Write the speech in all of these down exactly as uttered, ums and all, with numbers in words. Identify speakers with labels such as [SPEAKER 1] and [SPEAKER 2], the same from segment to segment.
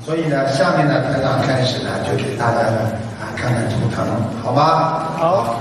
[SPEAKER 1] 所以呢，下面呢，台长开始呢，就给大家呢啊看看图腾，好吗？
[SPEAKER 2] 好。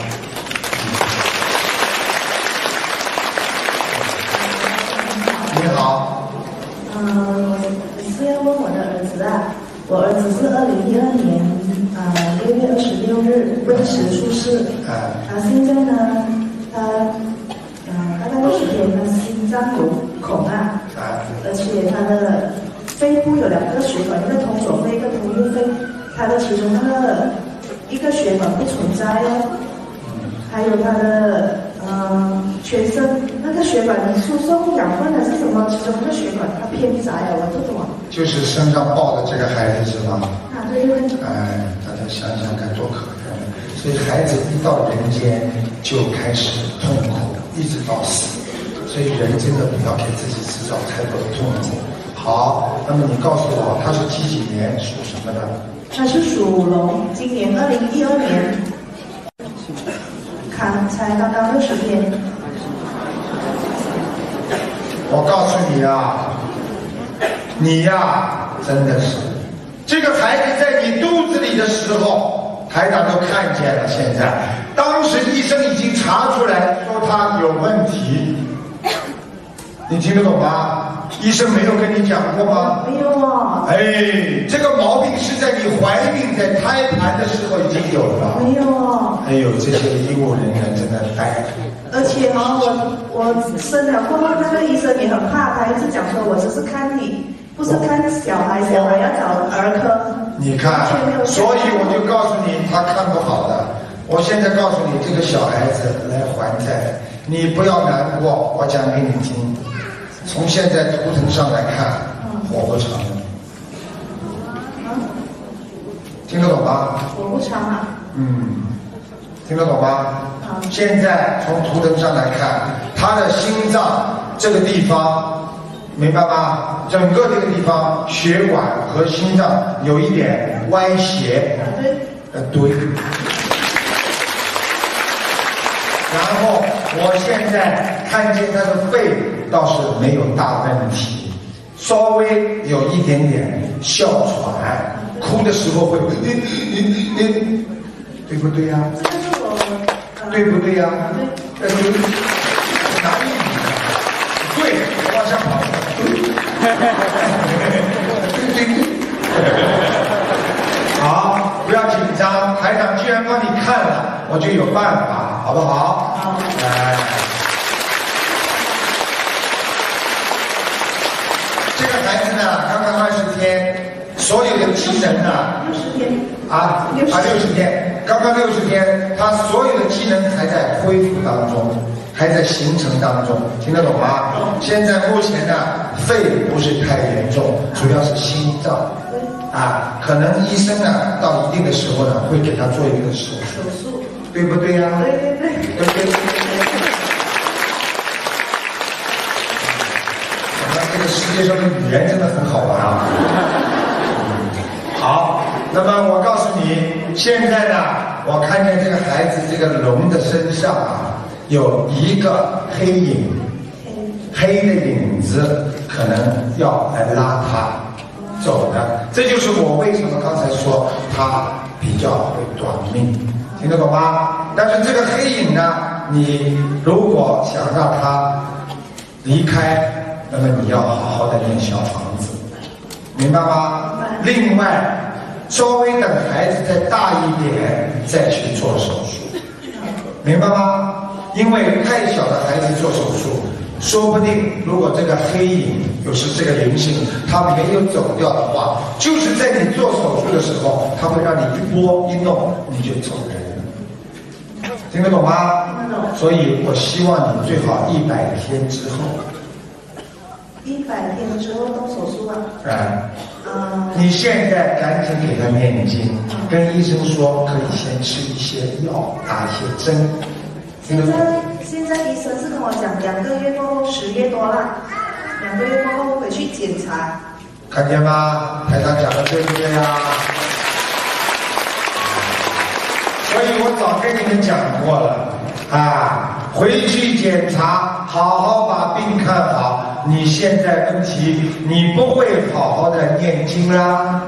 [SPEAKER 1] 你好。
[SPEAKER 3] 嗯，我是要问我的儿子啊，我儿子是二零一二年啊六月二十六日未时出世，啊，现在呢，他呃大概六十天，他心脏有孔啊，而且他的肺部有两个血管，一个通左肺，一个通右肺，他的其中那个一个血管不存在哦，还有他的嗯全身那个血管你输送养分还是什么，其中一个血管它偏窄了，我不懂。
[SPEAKER 1] 就是身上抱的这个孩子是吗？
[SPEAKER 3] 啊，对对对。
[SPEAKER 1] 哎，大家想想看多可怜！所以孩子一到人间就开始痛苦，一直到死。所以人真的不要给自己制造太多的痛苦。好，那么你告诉我，他是几几年属什么的？
[SPEAKER 3] 他是属龙，今年二零一二年，看才刚刚六十天。
[SPEAKER 1] 我告诉你啊，你呀、啊，真的是，这个孩子在你肚子里的时候，台长都看见了。现在，当时医生已经查出来说他有问题，你听得懂吗？医生没有跟你讲过吗？
[SPEAKER 3] 没有啊。
[SPEAKER 1] 哎，这个毛病是在你怀孕、在胎盘的时候已经有了。
[SPEAKER 3] 没有啊。
[SPEAKER 1] 哎呦，这些医务人员真的呆。
[SPEAKER 3] 而且啊，我我生了过后，那个医生也很怕，他一直讲说，我只是看你，不是看小孩，小孩要找儿科。
[SPEAKER 1] 你看，所以我就告诉你，他看不好的。我现在告诉你，这个小孩子来还债，你不要难过，我讲给你听。从现在图腾上来看，活不长的。听得懂吗？
[SPEAKER 3] 活不长啊。
[SPEAKER 1] 嗯，听得懂吗？现在从图腾上来看，他的心脏这个地方，明白吗？整个这个地方血管和心脏有一点歪斜。
[SPEAKER 3] 对。
[SPEAKER 1] 呃，对。然后我现在看见他的肺倒是没有大问题，稍微有一点点哮喘，哭的时候会，对不对呀、啊？对不对呀、啊？对，哪里？对，往下跑。对对对。好，不要紧张，台长既然帮你看了，我就有办法，好不好？好。来，这个孩子呢，刚刚二十天，所有的机能呢，
[SPEAKER 3] 六十天。
[SPEAKER 1] 啊啊，六十天，刚刚六十天，他所有的机能还在恢复当中，还在形成当中，听得懂吗？现在目前呢，肺不是太严重，主要是心脏，啊，可能医生呢到一定的时候呢，会给他做一个手术，
[SPEAKER 3] 手术，
[SPEAKER 1] 对不对呀、啊？
[SPEAKER 3] 对对对，
[SPEAKER 1] 对不对？这个世界上的语言真的很好玩啊。好，那么我告诉你，现在呢，我看见这个孩子这个龙的身上啊，有一个黑影，黑的影子可能要来拉他走的，这就是我为什么刚才说他比较会短命，听得懂吗？但是这个黑影呢，你如果想让他离开，那么你要好好的念小房子，明白吗？另外，稍微等孩子再大一点再去做手术，明白吗？因为太小的孩子做手术，说不定如果这个黑影又是这个灵性，它没有走掉的话，就是在你做手术的时候，它会让你一拨一弄你就走人了，听得懂吗？
[SPEAKER 3] 听得懂。
[SPEAKER 1] 所以我希望你最好一百天之后。
[SPEAKER 3] 一百天之后动手术啊？
[SPEAKER 1] 啊。
[SPEAKER 3] 嗯。
[SPEAKER 1] 你现在赶紧给他念经，跟医生说可以先吃一些药，打一些针。
[SPEAKER 3] 现在现在医生是跟我讲，两个月过后十月多了，两个月过后回去检查。
[SPEAKER 1] 看见吗？台长讲的对不对啊？所以我早跟你们讲过了啊，回去检查，好好把病看好。 你现在问题，你不会好好的念经啦，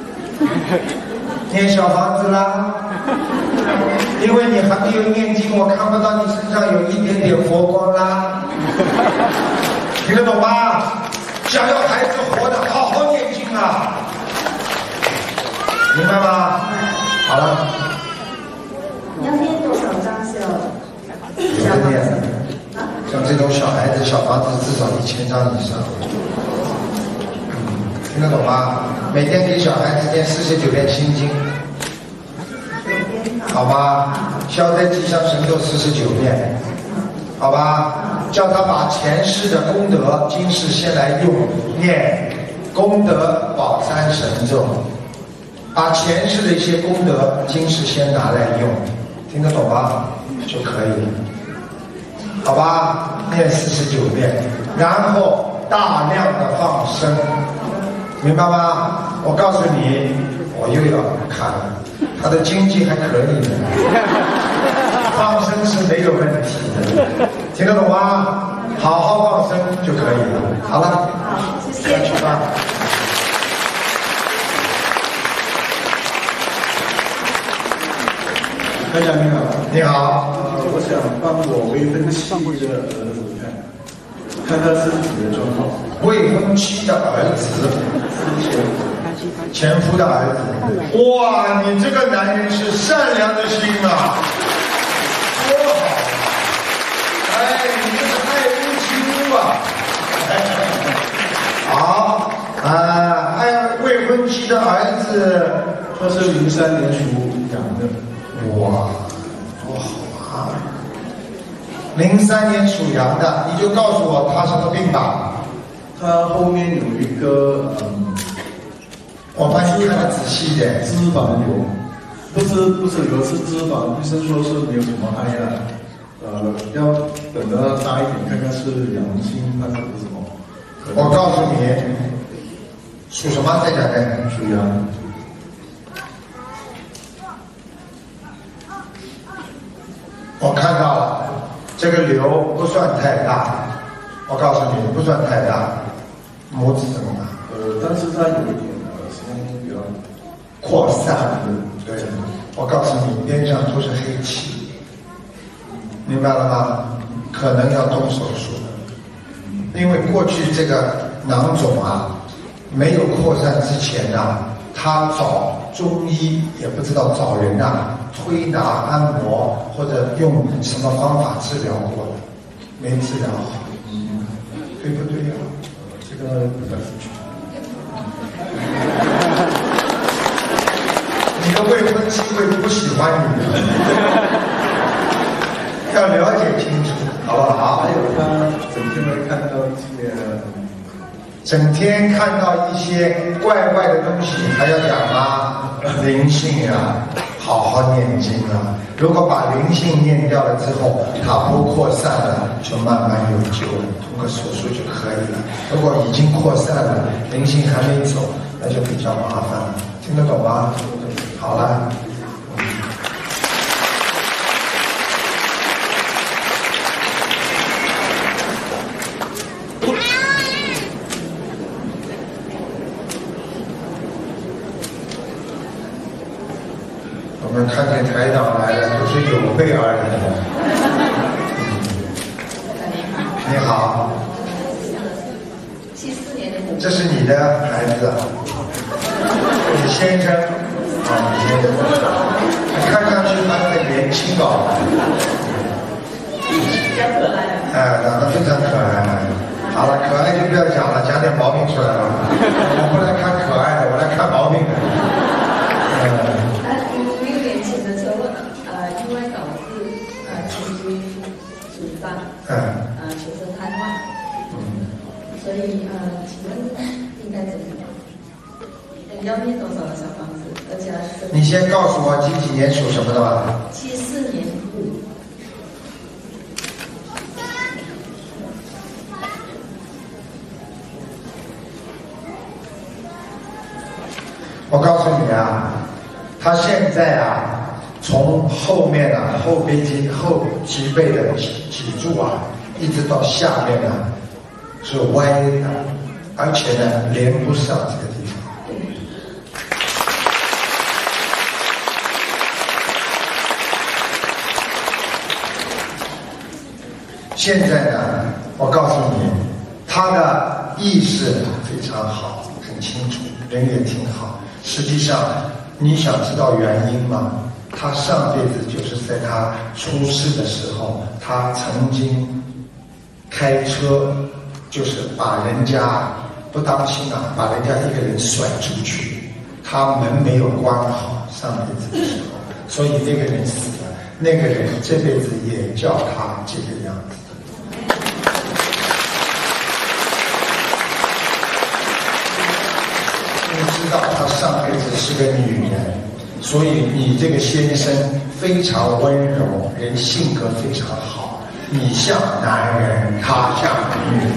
[SPEAKER 1] 念小房子啦，因为你还没有念经，我看不到你身上有一点点佛光啦，听得懂吗？想要孩子活的，好好念经啊，明白吗？好了。
[SPEAKER 3] 要念多少张小小房子？啊？
[SPEAKER 1] 像这种小孩子，小房子至少一千张以上。嗯，听得懂吗？每天给小孩子念四十九遍心经，好吧？消灾吉祥神咒四十九遍，好吧？叫他把前世的功德，今世先来用，念功德宝山神咒，把前世的一些功德，今世先拿来用，听得懂吗？就可以了。好吧，念四十九遍，然后大量的放生，明白吗？我告诉你，我又要看了，他的经济还可以的，放生是没有问题的，听得懂吗？好好放生就可以了。好了，
[SPEAKER 3] 好，谢谢。
[SPEAKER 1] 去吧。
[SPEAKER 2] 台长你好，
[SPEAKER 1] 你好，
[SPEAKER 2] 呃，我想帮我未婚妻的儿子看，看他身体的状况。
[SPEAKER 1] 未婚妻的儿子，前夫的儿子，哇，你这个男人是善良的心啊，多好啊！哎，你这是爱屋及乌啊！好，啊，爱未婚妻的儿子，
[SPEAKER 2] 他是零三年属羊的。
[SPEAKER 1] 哇，多好啊！零三年属羊的，你就告诉我他什么病吧。
[SPEAKER 2] 他后面有一个嗯，
[SPEAKER 1] 我帮你看得仔细一点。
[SPEAKER 2] 脂肪瘤，不是不是瘤，是脂肪，医生说是没有什么害的，呃，要等到大一点看看是良性还是什么。
[SPEAKER 1] 我告诉你，属什么？再讲讲。
[SPEAKER 2] 属羊。
[SPEAKER 1] 我看到了，这个瘤不算太大，我告诉你不算太大，拇指这么大。
[SPEAKER 2] 呃，但是它有一点呃，时间比较
[SPEAKER 1] 扩散。对，我告诉你，边上都是黑气，明白了吗？可能要动手术，因为过去这个囊肿啊，没有扩散之前呐、啊，他找中医也不知道找人呐、啊。推拿、按摩或者用什么方法治疗过的，没治疗好，嗯、对不对呀、啊？
[SPEAKER 2] 这个不太清楚。
[SPEAKER 1] 你的未婚妻会不喜欢你的，要了解清楚，好不好？
[SPEAKER 2] 还有他整天会看到一些，
[SPEAKER 1] 整天看到一些怪怪的东西，还要讲吗？灵性啊！好好念经啊！如果把灵性念掉了之后，它不扩散了，就慢慢有救了，通过手术就可以了。如果已经扩散了，灵性还没走，那就比较麻烦了。听得懂吗？好了。我们看见台长来了，都是有备而来的。你好，
[SPEAKER 4] 七四年的
[SPEAKER 1] 这是你的孩子，你先生啊，你先生，看上去他很年轻哦，
[SPEAKER 4] 比较可爱。
[SPEAKER 1] 哎，长得非常可爱。好了，可爱就不要讲了，讲点毛病出来了。我不来看可爱的，我来看毛病的。嗯。嗯，
[SPEAKER 4] 呃，全身瘫痪，嗯，所以呃，请问应该怎么样？要念多少的小房子？而且是
[SPEAKER 1] 你先告诉我几几年属什么的吧？
[SPEAKER 4] 七四年虎。
[SPEAKER 1] 我告诉你啊，他现在啊。从后面啊，后背肌、后脊背的脊脊柱啊，一直到下面啊， 是歪的，而且呢连不上这个地方。现在呢，我告诉你，他的意识非常好，很清楚，人也挺好。实际上，你想知道原因吗？他上辈子就是在他出世的时候，他曾经开车，就是把人家不当心啊，把人家一个人甩出去，他门没有关好，上辈子的时候，所以那个人死了，那个人这辈子也叫他这个样子。你知道他上辈子是个女人，所以你这个先生非常温柔，人性格非常好，你像男人，他像女人。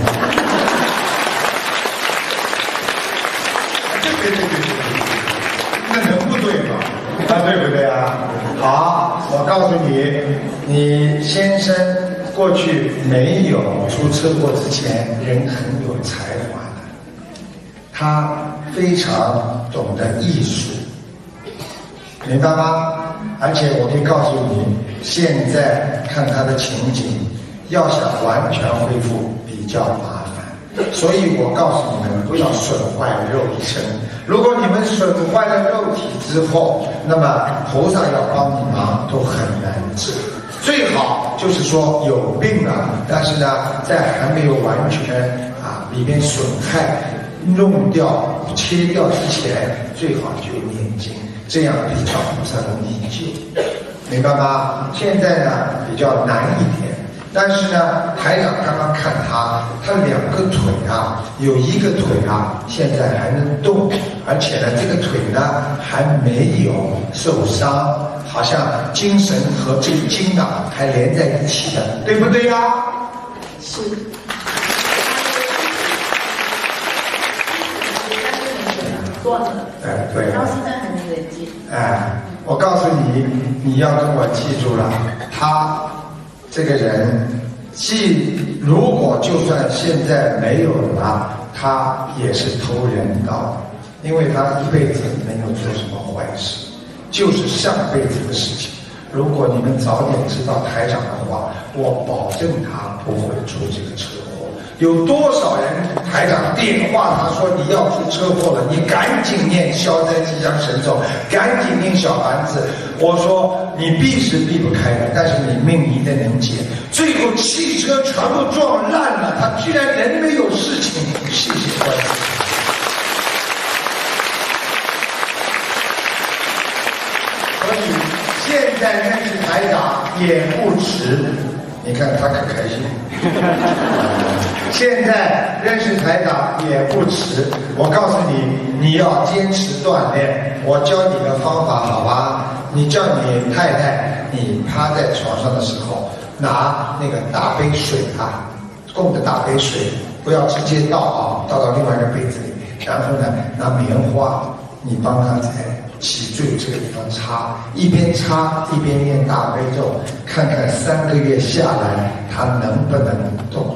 [SPEAKER 1] 对对对对对，那能不对吗？啊，对不对啊？好，我告诉你，你先生过去没有出车祸之前，人很有才华的，他非常懂得艺术，明白吗？而且我可以告诉你，现在看他的情景，要想完全恢复比较麻烦，所以我告诉你们，不要损坏肉身。如果你们损坏了肉体之后，那么菩萨要帮你忙都很难治。最好就是说有病了，但是呢，在还没有完全啊里面损害弄掉切掉之前，最好就念经，这样比较菩萨容易救，明白吗？现在呢比较难一点，但是呢，台长刚刚看他，他两个腿啊，有一个腿啊，现在还能动，而且呢，这个腿呢还没有受伤，好像精神和这个筋啊还连在一起的，对不对呀？
[SPEAKER 4] 是。断了，
[SPEAKER 1] 哎，对，
[SPEAKER 4] 到现在还没连接。
[SPEAKER 1] 哎，我告诉你，你要跟我记住了，他这个人，既如果就算现在没有了，他也是投人道，因为他一辈子没有做什么坏事，就是上辈子的事情。如果你们早点知道台长的话，我保证他不会出这个车祸。有多少人台长电话他说你要出车祸了，你赶紧念消灾吉祥神咒，赶紧念小房子。我说你避是避不开的，但是你命一定能解。最后汽车全部撞烂了，他居然人没有事情，谢谢观世音。所以现在认识台长也不迟，你看他可开心。现在认识台长也不迟，我告诉你，你要坚持锻炼。我教你个方法，好吧？你叫你太太，你趴在床上的时候，拿那个大杯水啊，供的大杯水，不要直接倒啊，倒到另外一个杯子里，然后呢，拿棉花，你帮他在脊椎这个地方擦，一边擦一边念大悲咒，看看三个月下来他能不能动。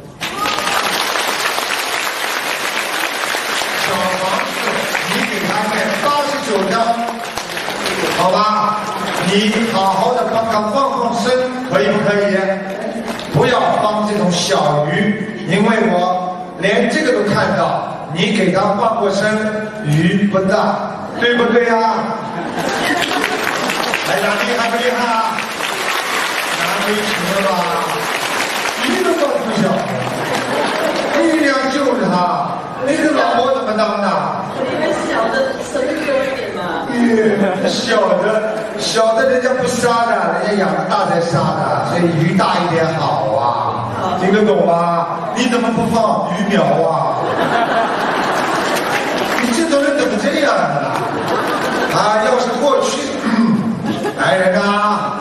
[SPEAKER 1] 小房子你给他念八十九章，好吧？你好好的帮他放放生，可以不可以？不要帮这种小鱼，因为我连这个都看到，你给他放过生，鱼不大。对不对呀、啊？台长厉害不厉害啊？难为情了吧？一个都不小，力量就是他。那个老婆怎么当的？
[SPEAKER 4] 因为小的生意多一点嘛。
[SPEAKER 1] 嗯，小的，小的人家不杀的，人家养的大才杀的，所以鱼大一点好啊。听得懂吗？你怎么不放鱼苗啊？你这种人怎么这样呢？啊，要是过去，来人啊！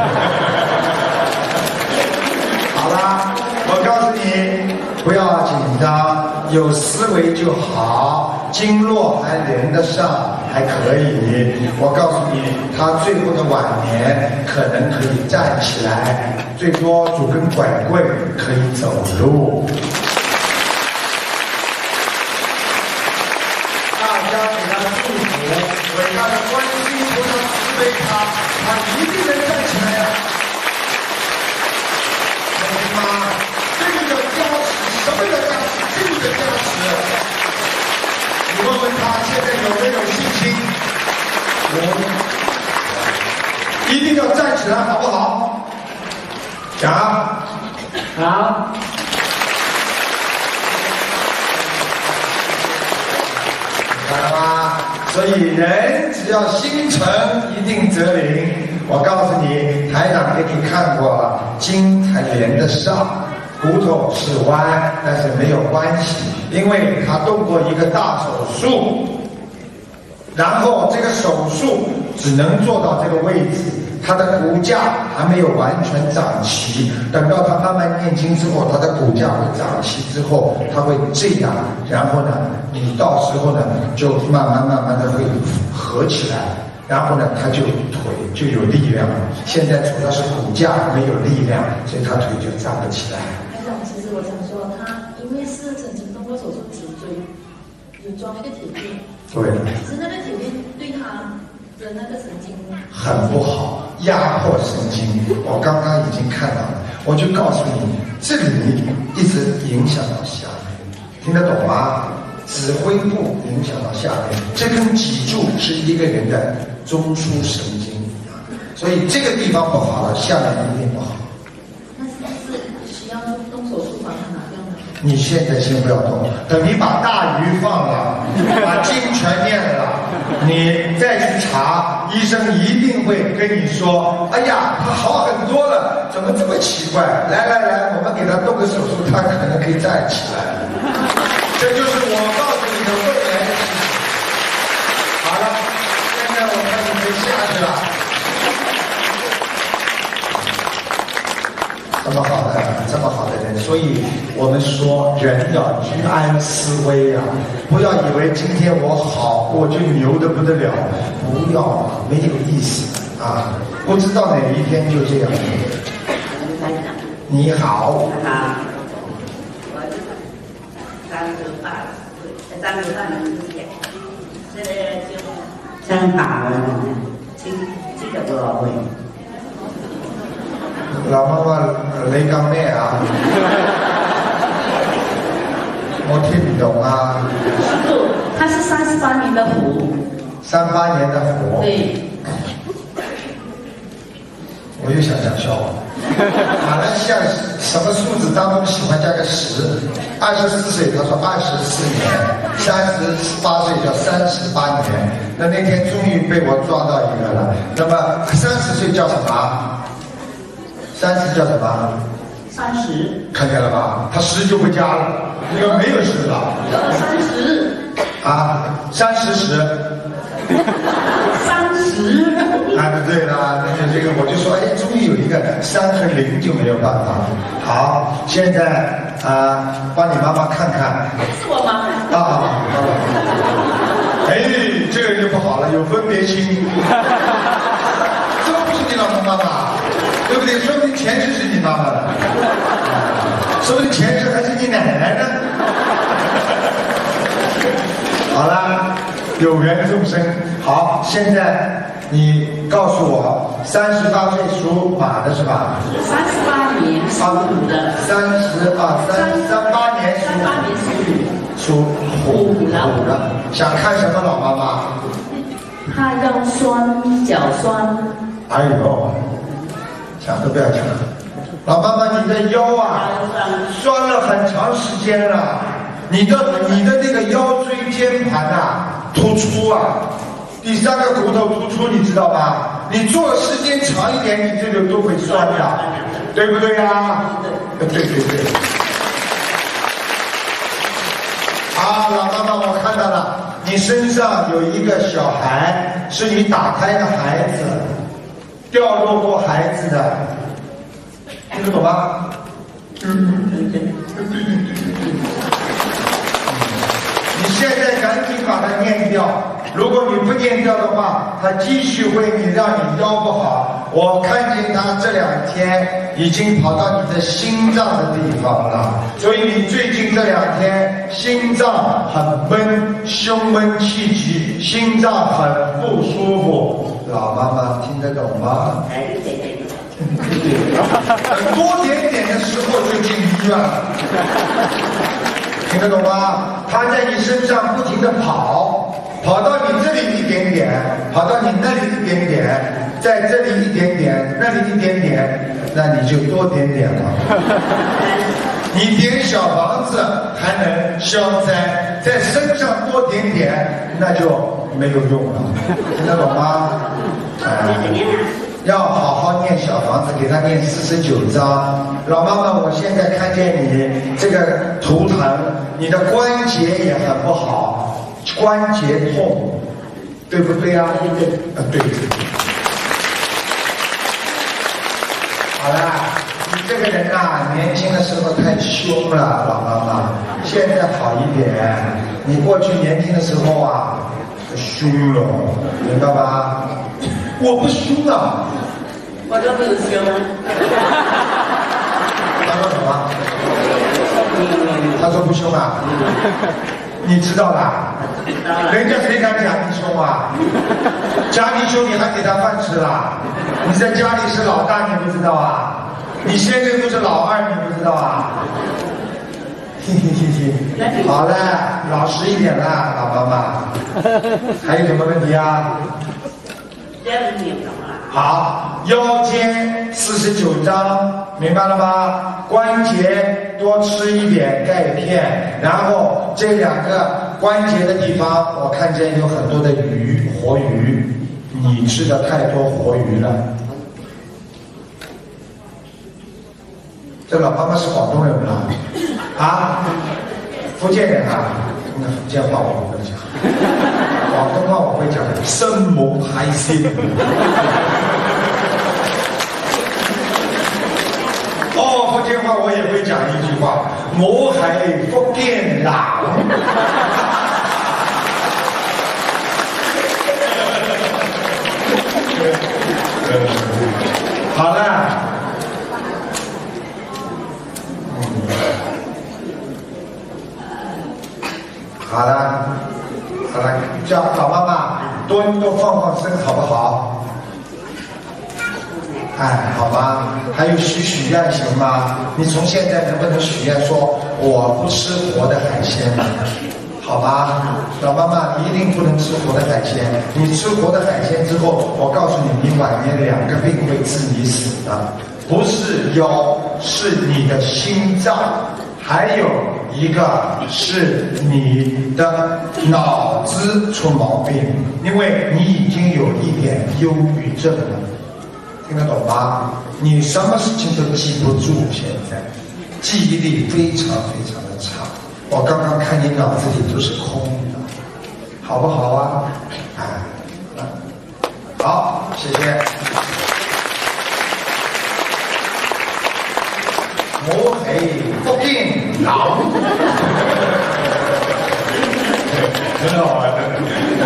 [SPEAKER 1] 好啦，我告诉你，不要紧张，有思维就好，经络还连得上，还可以。我告诉你，他最后的晚年可能可以站起来，最多拄根拐棍可以走路。 备他，他一定能站起来呀、啊！同学们，这个叫加持，什么叫加持？这个叫加持。你问问他现在有没有信心？我一定要站起来，好不好？讲，
[SPEAKER 5] 好。
[SPEAKER 1] 看了吗？所以人只要心诚，一定则灵。我告诉你，台长给你看过了，筋才连得上，骨头是弯，但是没有关系，因为他动过一个大手术，然后这个手术只能做到这个位置，他的骨架还没有完全长齐，等到他慢慢念经之后，他的骨架会长齐之后，他会这样，然后呢，你到时候呢就慢慢慢慢的会合起来，然后呢他就腿就有力量了。现在主要是骨架没有力量，所以他腿就站不起来。
[SPEAKER 4] 台长，其实我想说，他因为是曾经动过手术脊椎，有装一个铁片，
[SPEAKER 1] 对，
[SPEAKER 4] 其实那个铁片对他的那个神经
[SPEAKER 1] 很不好，压迫神经。我刚刚已经看到了，我就告诉你，这里一直影响到下面，听得懂吗？指挥部影响到下面，这根脊柱是一个人的中枢神经，所以这个地方不好了，下面一定不好。
[SPEAKER 4] 那是不是需要动手术把它拿掉呢？
[SPEAKER 1] 你现在先不要动，等你把大鱼放了，把经全念了，你再去查，医生一定会跟你说，哎呀，他好很多了，怎么这么奇怪？来来来，我们给他动个手术，他可能可以站起来。这就是我告诉你的未来的事情。好了，现在我看你可以下去了。这么好的，这么好的人，所以我们说人要居安思危啊！不要以为今天我好，我就牛得不得了，不要，没有意思啊！不知道哪一天就这样。你好。
[SPEAKER 5] 三十八岁，三十八年之前，现在就三打了，七七十多少岁？
[SPEAKER 1] 老媽媽，你講咩啊？我聽唔懂啊。
[SPEAKER 5] 師傅，他是三十八年的虎。
[SPEAKER 1] 三八年的虎。
[SPEAKER 5] 對。
[SPEAKER 1] 我又想讲笑话。马来西亚什么数字当中喜欢加个十？二十四岁，他说二十四年；三十八岁叫三十八年。那那天终于被我抓到一个了。那么三十岁叫什么？三十叫什么？
[SPEAKER 5] 三十。看
[SPEAKER 1] 见了吧？他十就不加了，因为没有十了。
[SPEAKER 5] 三十。
[SPEAKER 1] 啊，三十十。
[SPEAKER 5] 三十。
[SPEAKER 1] 啊，对了，那就这个，我就说，哎，终于有一个三和零就没有办法。好，现在啊，帮你妈妈看看。
[SPEAKER 5] 是我妈妈。
[SPEAKER 1] 啊，哎，这个就不好了，有分别心。这不是你老婆妈妈，对不对？说不定前世是你妈妈的，说不定前世还是你奶奶呢。好了，有缘众生。好，现在你告诉我，三十八岁属马的是吧？
[SPEAKER 5] 三十八年属虎的。三
[SPEAKER 1] 十啊，三三八年属。
[SPEAKER 5] 三八年属
[SPEAKER 1] 属虎
[SPEAKER 5] 虎
[SPEAKER 1] 虎的。想看什么老妈妈？
[SPEAKER 5] 他腰酸，脚酸。
[SPEAKER 1] 哎呦，想都不要讲。老妈妈，你的腰啊，酸了很长时间了。你的你的那个腰椎间盘啊突出啊，第三个骨头突出，你知道吧？你坐时间长一点，你这个都会酸的，对不对呀？对对对。好，老妈妈，我看到了，你身上有一个小孩，是你打胎的孩子，掉落过孩子的，听得懂吗？嗯，对对对对对对。你现在赶紧把它念掉， 如果你不念掉的话，它继续会你让你腰不好。我看见它这两天已经跑到你的心脏的地方了，所以你最近这两天心脏很闷，胸闷气急，心脏很不舒服。老妈妈听得懂吗？
[SPEAKER 5] 哎，对对对。
[SPEAKER 1] 多点点的时候就进医院了，听得懂吗？他在你身上不停地跑，跑到你这里一点点，跑到你那里一点点，在这里一点点，那里一点点，那你就多点点了。你点小房子还能消灾，在身上多点点，那就没有用了，听得懂吗？要好好念小房子，给他念四十九章。老妈妈，我现在看见你这个图腾，你的关节也很不好，关节痛，对不对啊？对对，啊对。好啦，你这个人啊，年轻的时候太凶了，老妈妈，现在好一点。你过去年轻的时候啊，凶了，明白吗？我不凶啊，
[SPEAKER 5] 我都没有凶啊。
[SPEAKER 1] 他说什么？他说不凶啊？你知道啦？人家谁敢讲你凶啊？讲你凶，你还给他饭吃啦？你在家里是老大，你不知道啊？你先生都是老二，你不知道啊？嘿嘿嘿嘿，好了，老实一点啦，老妈妈。还有什么问题啊？好，腰间四十九章，明白了吗？关节多吃一点钙片，然后这两个关节的地方，我看见有很多的鱼，活鱼，你吃的太多活鱼了。这老妈妈是广东人吗？啊，福建人啊，那福建话我不会讲。广东话我会讲生母海鲜。哦，福建话我也会讲一句话，我係福建人。好了。好了，好了，叫老妈妈多多放放生，好不好？哎，好吧。还有许许愿行吗？你从现在能不能许愿说我不吃活的海鲜？好吧，老妈妈，你一定不能吃活的海鲜。你吃活的海鲜之后，我告诉你，你晚年两个病会致你死的，不是腰，是你的心脏。还有一个是你的脑子出毛病，因为你已经有一点忧郁症了，听得懂吗？你什么事情都记不住，现在记忆力非常非常的差。我刚刚看你脑子里都是空的，好不好啊？哎，好，谢谢。我係福建人，很好玩的。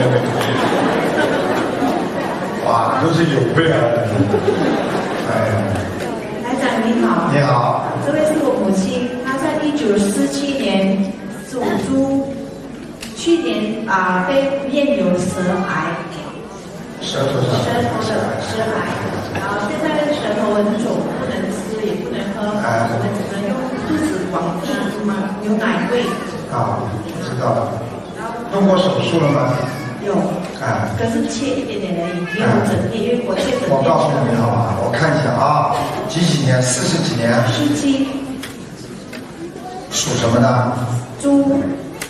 [SPEAKER 1] 哇，都是有备啊！哎，
[SPEAKER 3] 台长你好。
[SPEAKER 1] 你好。
[SPEAKER 3] 这位是我母亲，她在一九四七年属猪，去年啊、呃、被验有舌癌。
[SPEAKER 1] 舌头上。
[SPEAKER 3] 舌头的舌癌，然后现在舌头很肿，不能吃也不能喝，
[SPEAKER 1] 哎、
[SPEAKER 3] 我们只能用肚子广大什么牛奶喂。
[SPEAKER 1] 啊，知道了。动过手术了吗？
[SPEAKER 3] 有。
[SPEAKER 1] 哎。
[SPEAKER 3] 可是切一点点而已，没有整片，因为我切整片。
[SPEAKER 1] 我告诉你好吧，我看一下啊，几几年？四十几年？
[SPEAKER 3] 四七。
[SPEAKER 1] 属什么的？
[SPEAKER 3] 猪。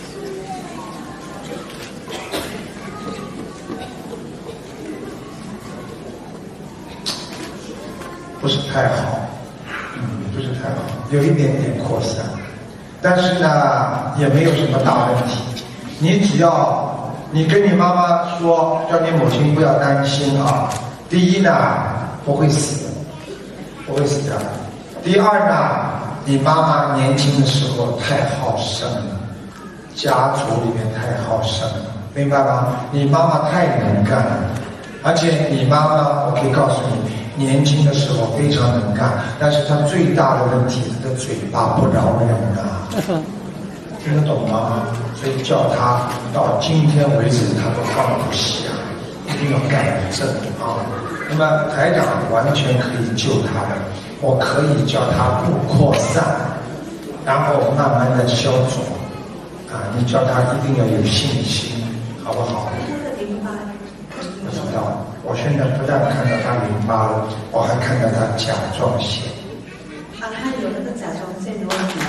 [SPEAKER 1] 不是太好，嗯，不是太好，有一点点扩散，但是呢，也没有什么大问题。你只要你跟你妈妈说，叫你母亲不要担心啊。第一呢，不会死，不会死掉的。第二呢，你妈妈年轻的时候太好胜了，家族里面太好胜了。 明白吗？你妈妈太能干了，而且你妈妈，我可以告诉你，年轻的时候非常能干，但是她最大的问题，她的嘴巴不饶人啊，听得懂吗？所以叫她到今天为止，她都放不下，一定要改正啊。那么台长完全可以救她的，我可以叫她不扩散，然后慢慢的消肿。啊，你叫他一定要有信心，好不好？我知道，我现在不但看到他淋巴了，我还看到他甲状腺。
[SPEAKER 4] 啊，他有那个甲状腺的问题。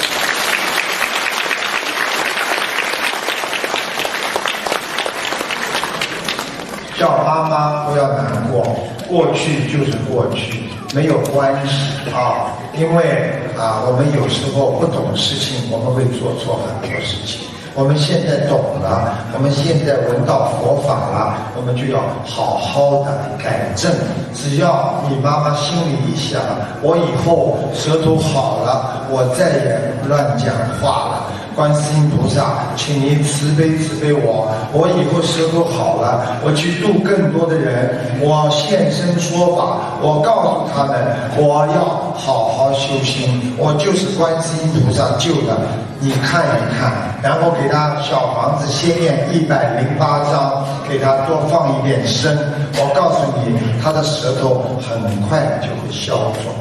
[SPEAKER 1] 叫妈妈不要难过，过去就是过去，没有关系啊。因为啊，我们有时候不懂事情，我们会做错很多事情。我们现在懂了，我们现在闻到佛法了，我们就要好好的改正。只要你妈妈心里一想，我以后舌头好了，我再也不乱讲话了。观世音菩萨，请您慈悲慈悲我，我以后舌头好了，我去度更多的人，我现身说法，我告诉他们，我要好好修心，我就是观世音菩萨救的，你看一看，然后给他小房子先念一百零八章，给他多放一点声，我告诉你，他的舌头很快就会消肿。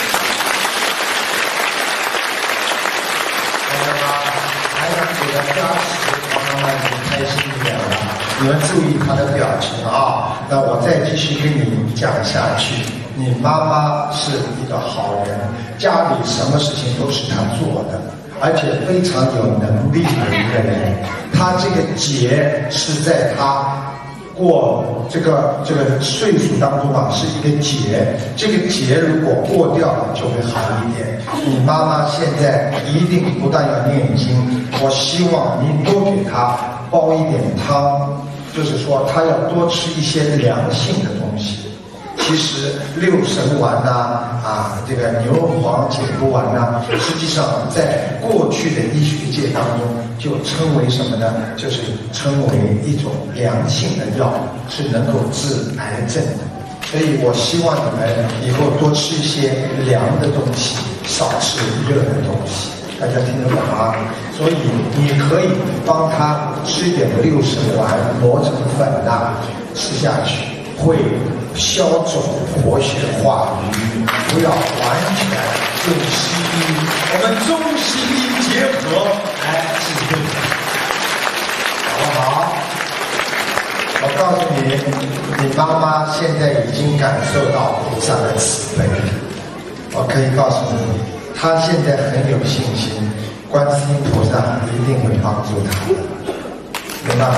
[SPEAKER 1] 加持，妈妈已经开心一点了。你们注意她的表情啊！那我再继续跟你讲下去。你妈妈是一个好人，家里什么事情都是她做的，而且非常有能力的一个人。她这个劫是在她过这个这个岁数当中啊，是一个劫。这个劫如果过掉了，就会好一点。你妈妈现在一定不但要念经，我希望你多给她煲一点汤，就是说她要多吃一些凉性的东西。其实六神丸呐、啊，啊，这个牛黄解毒丸呐、啊，实际上在过去的医学界当中就称为什么呢？就是称为一种凉性的药，是能够治癌症的。所以我希望你们以后多吃一些凉的东西，少吃热的东西。大家听得懂吗？所以你可以帮他吃一点六神丸，磨成粉呐、啊，吃下去会消肿活血化瘀，不要完全用西医，我们中西医结合来治病，好不好？我告诉你，你妈妈现在已经感受到菩萨的慈悲，我可以告诉你，她现在很有信心，观世音菩萨一定会帮助她的，明白吗？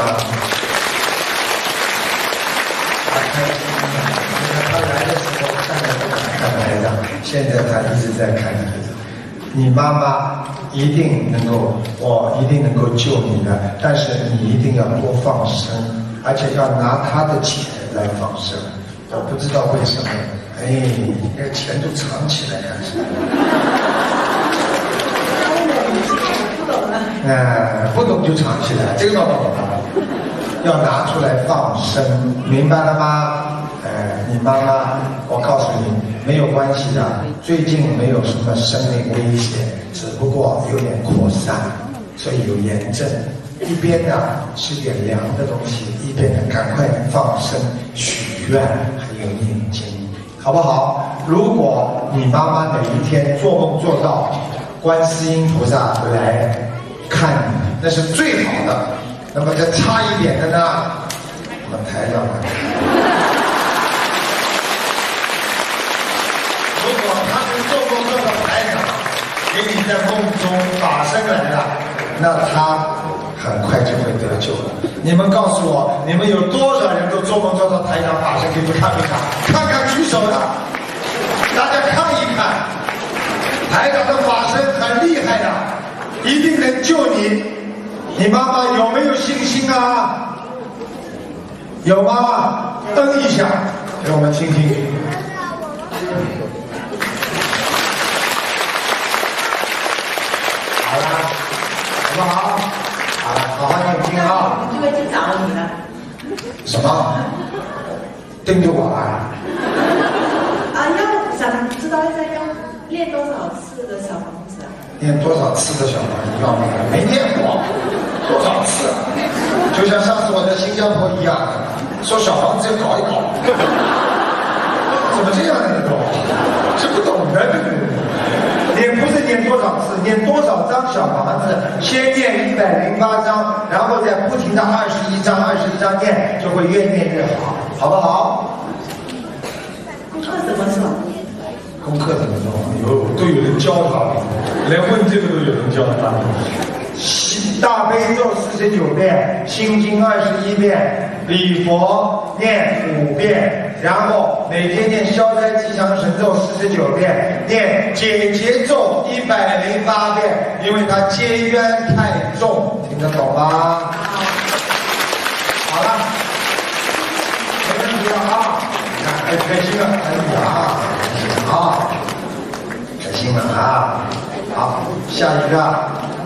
[SPEAKER 1] 她开心了，你看她来的时候看着不敢看台长，现在她一直在看台长。你妈妈一定能够，我一定能够救你的，但是你一定要多放生。而且要拿他的钱来放生，我不知道为什么，哎，那个钱都藏起来干什么？
[SPEAKER 4] 不懂了。
[SPEAKER 1] 哎，不懂就藏起来，这个倒懂了。要拿出来放生，明白了吗？哎，你妈妈，我告诉你，没有关系的，最近没有什么生命危险，只不过有点扩散，所以有炎症。一边呢吃点凉的东西，一边呢赶快放生、许愿，还有念经，好不好？如果你妈妈哪一天做梦做到观世音菩萨来看你，那是最好的。那么再差一点的呢，我们台长来。如果他是做梦做到台长给你在梦中法身来了，那他很快就会得救了。你们告诉我，你们有多少人都做梦做到台长法身给你看一看？看看举手的，大家看一看，台长的法身很厉害的，一定能救你。你妈妈有没有信心啊？有吗？蹬一下，给我们听听。好啦，好不好？ 啊，好好念经啊！
[SPEAKER 5] 就会去找你了。
[SPEAKER 1] 什么？盯着我啊？
[SPEAKER 3] 啊，要想知道一下要练多少次的小房子啊？
[SPEAKER 1] 念多少次的小房子要命了？没念过多少次啊？就像上次我在新加坡一样，说小房子要搞一搞，怎么这样呢？都是不懂的，对不对？念不是念多少次，念多少张小房子，先念一百零八张，然后再不停的二十一张、二十一张念，就会越念越好，好不好？
[SPEAKER 3] 功课怎么做？
[SPEAKER 1] 功课怎么做？有都有人教他，连问这个都有人教他。大悲咒四十九遍，心经二十一遍，礼佛念五遍，然后每天念消灾吉祥神咒四十九遍，念解结咒一百零八遍，因为他结冤太重，听得懂吗？好了，没问题了啊！你看，哎，开心了，可以啊，开心啊，开心了啊！好，下一个。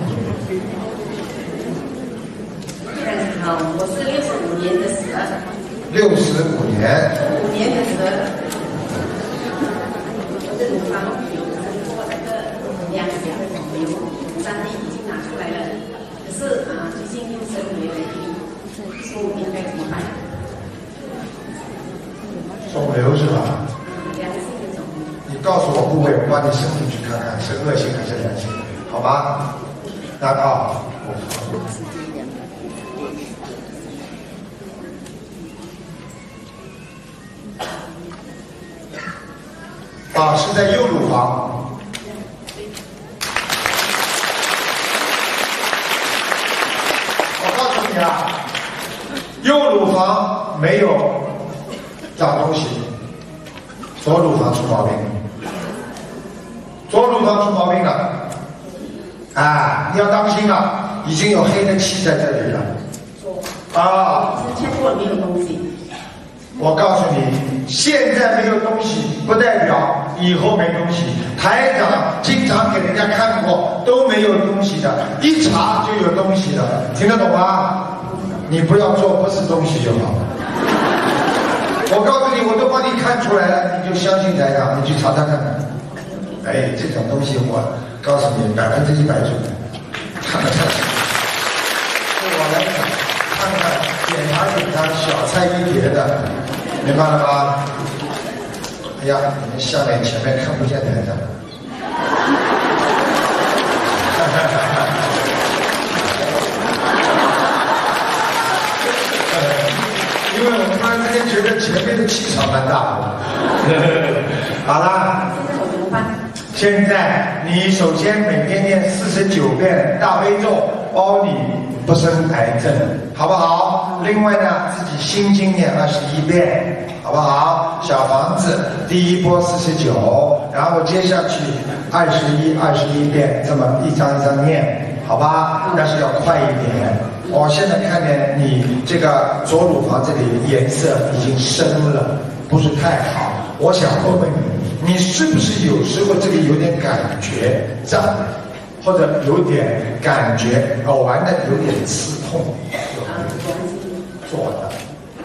[SPEAKER 5] 好，我是六十五年的蛇。
[SPEAKER 1] 六十五年。
[SPEAKER 5] 五年的蛇，我的乳房有过那个两小的肿瘤，三 D 已经拿出来了，可是啊，最近又生回了一粒，说我应该怎么办？
[SPEAKER 1] 肿瘤是吧？
[SPEAKER 5] 良性的肿瘤。
[SPEAKER 1] 你告诉我部位，我帮你伸进去看看是恶性还是良性，好吧？那啊，啊，是在右乳房。我告诉你啊，右乳房没有长东西，左乳房出毛病，左乳房出毛病了，啊，你要当心了，已经有黑的气在这里了。啊，
[SPEAKER 5] 之前过没有东西。
[SPEAKER 1] 我告诉你，现在没有东西，不代表以后没东西。台长经常给人家看过，都没有东西的，一查就有东西的，听得懂吗？你不要做不是东西就好。我告诉你，我都帮你看出来了，你就相信台长，你去查查看。哎，这种东西我告诉你，百分之一百准的，看得太清。对我来讲，看看检查检查，小菜一碟的。明白了吗？哎呀，你们下面前面看不见台长。因为我突然之间觉得前面的气场蛮大的。好啦，
[SPEAKER 5] 现在我怎么办？
[SPEAKER 1] 现在你首先每天念四十九遍大悲咒，包你不生癌症，好不好？另外呢，自己心经念二十一遍，好不好？小房子第一波四十九，然后接下去二十一、二十一遍，这么一张一张念，好吧？但是要快一点。我现在看见你这个左乳房这里颜色已经深了，不是太好。我想问问你，你是不是有时候这里有点感觉胀？或者有点感觉，偶然的有点刺痛，左的，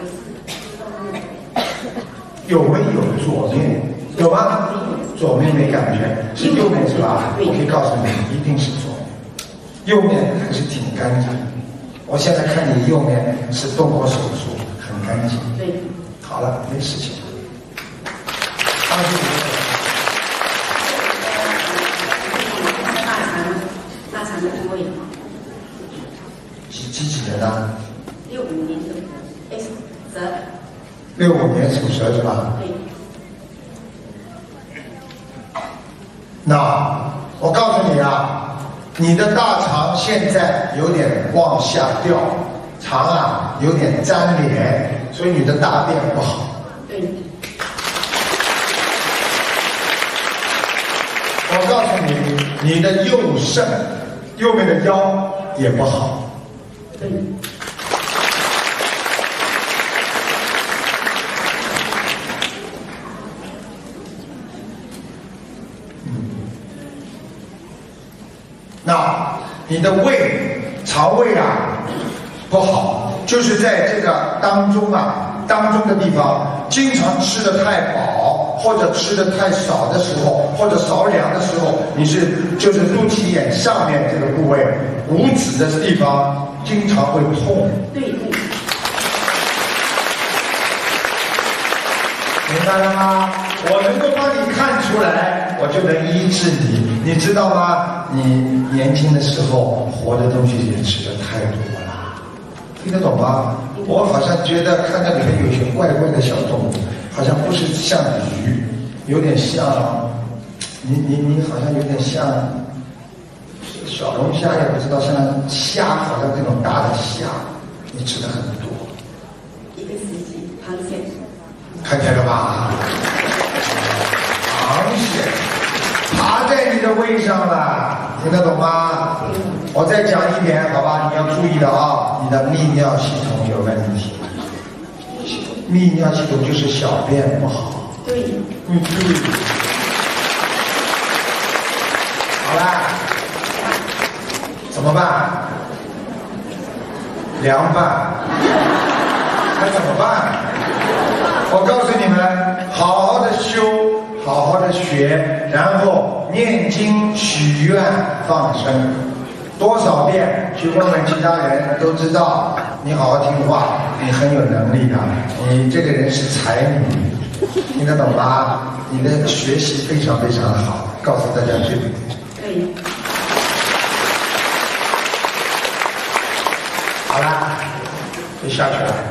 [SPEAKER 1] 有没有左面？有吗？左面没感觉，是右面是吧？我可以告诉你，一定是左面，右面还是挺干净。我现在看你右面是动过手术，很干净。
[SPEAKER 5] 对，
[SPEAKER 1] 好了，没事情。当心你。几几几年的？
[SPEAKER 5] 六五年的，哎，蛇。
[SPEAKER 1] 六五年属蛇是吧？
[SPEAKER 5] 对。
[SPEAKER 1] 那我告诉你啊，你的大肠现在有点往下掉，肠啊有点粘连，所以你的大便不好。
[SPEAKER 5] 对。
[SPEAKER 1] 我告诉你，你的右肾、右面的腰也不好。
[SPEAKER 5] 对。
[SPEAKER 1] 那你的胃肠胃啊不好，就是在这个当中啊当中的地方，经常吃得太饱，或者吃得太少的时候，或者着凉的时候，你是就是肚脐眼上面这个部位五指的地方经常会痛。
[SPEAKER 5] 对对。
[SPEAKER 1] 明白了吗？我能够帮你看出来，我就能医治你，你知道吗？你年轻的时候活的东西也吃的太多了，听得懂吗？我好像觉得看到里面有些怪怪的小动物，好像不是像鱼，有点像你你你好像有点像小龙虾，也不知道像虾，好像这种大的虾，你吃的很多。
[SPEAKER 5] 一个司机螃蟹。
[SPEAKER 1] 看见了吧？螃蟹爬在你的胃上了，听得懂吗？我再讲一点，好吧？你要注意了啊，你的泌尿系统有问题。泌尿系统就是小便不好。
[SPEAKER 5] 对。
[SPEAKER 1] 嗯，对。好啦，怎么办？凉拌，还怎么办？我告诉你们，好好的修，好好的学，然后念经、许愿、放生，多少遍去问问其他人，都知道你好好听话，你很有能力的，你这个人是才女，听得懂吧？你的学习非常非常好，告诉大家对不对？
[SPEAKER 5] 对。
[SPEAKER 1] 好啦，就下去了。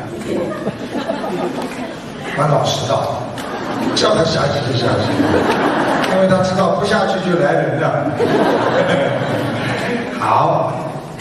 [SPEAKER 1] 蛮老实的，叫他下去就下去，因为他知道不下去就来人了。好，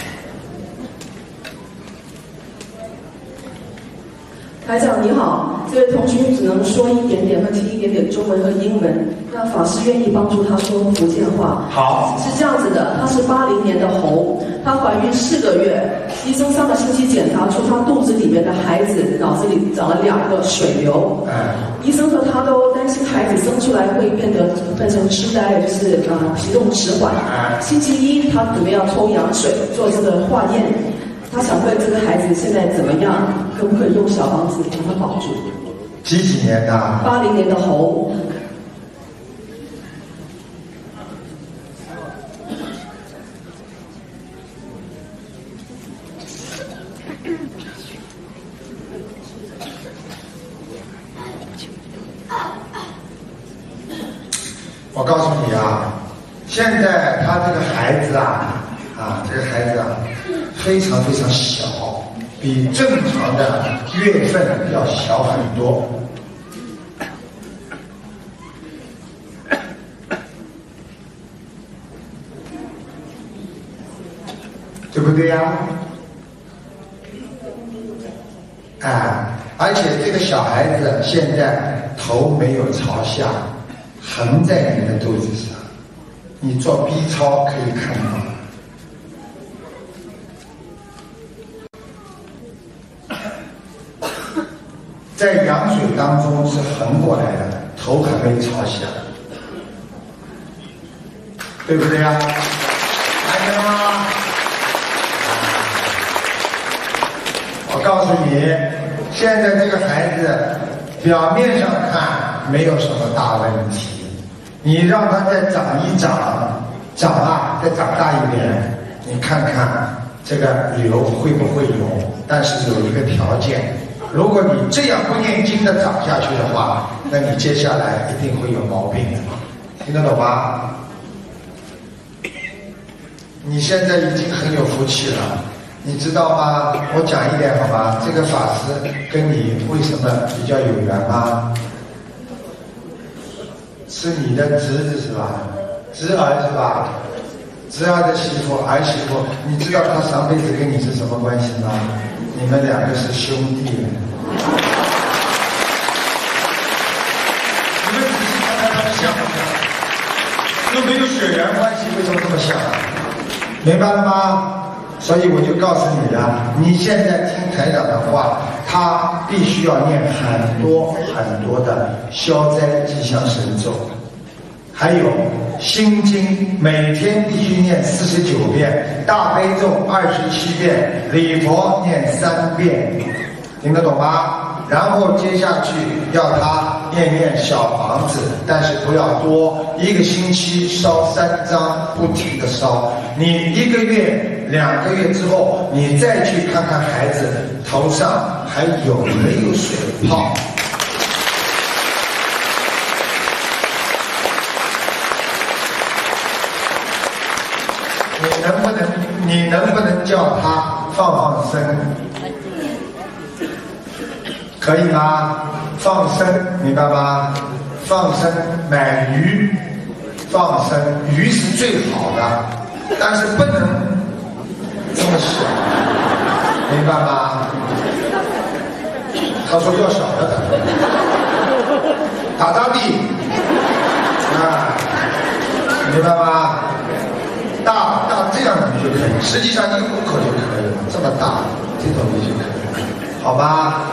[SPEAKER 6] 台长你好，这位同学只能说一点点和听一点点中文和英文，那法师愿意帮助他说福建话。
[SPEAKER 1] 好，
[SPEAKER 6] 是这样子的，她是八零年的猴，她怀孕四个月，医生上个星期检查出她肚子里面的孩子脑子里长了两个水瘤。
[SPEAKER 1] 哎，
[SPEAKER 6] 医生和她都担心孩子生出来会变得变成痴呆，就是啊行动迟缓。星期一她准备要抽羊水做这个化验。他想问这个孩子现在怎么样，可不可以用小房子给他保住？
[SPEAKER 1] 几几年的？
[SPEAKER 6] 八零年的猴。
[SPEAKER 1] 我告诉你啊，现在他这个孩子啊，啊，这个孩子啊。非常非常小，比正常的月份要小很多。对不对呀？啊，而且这个小孩子现在头没有朝下，横在你的肚子上，你做 B 超可以看到。在羊水当中是横过来的，头还没朝下，对不对呀？看见了吗？我告诉你，现在这个孩子表面上看没有什么大问题，你让他再长一长，长啊，再长大一点，你看看这个瘤会不会有？但是有一个条件。如果你这样不念经的长下去的话，那你接下来一定会有毛病的，听得懂吗？你现在已经很有福气了，你知道吗？我讲一点好吗？这个法师跟你为什么比较有缘吗？是你的侄子是吧？侄儿是吧？侄儿的媳妇，儿媳妇，你知道他上辈子跟你是什么关系吗？你们两个是兄弟。你们仔细看看他们像不像？又没有血缘关系，为什么这么像？明白了吗？所以我就告诉你了，你现在听台长的话，他必须要念很多很多的消灾吉祥神咒，还有心经每天必须念四十九遍，大悲咒二十七遍，礼佛念三遍，听得懂吗？然后接下去要他念念小房子，但是不要多，一个星期烧三张，不停的烧。你一个月、两个月之后，你再去看看孩子头上还有没有水泡。你能不能，你能不能叫他放放生？可以吗？放生，明白吗？放生，买鱼，放生，鱼是最好的，但是不能这么小，明白吗？他说要小的，打大地，啊，明白吗？大大这样的鱼就可以，实际上一虎口就可以了，这么大这种鱼就可以了，好吧？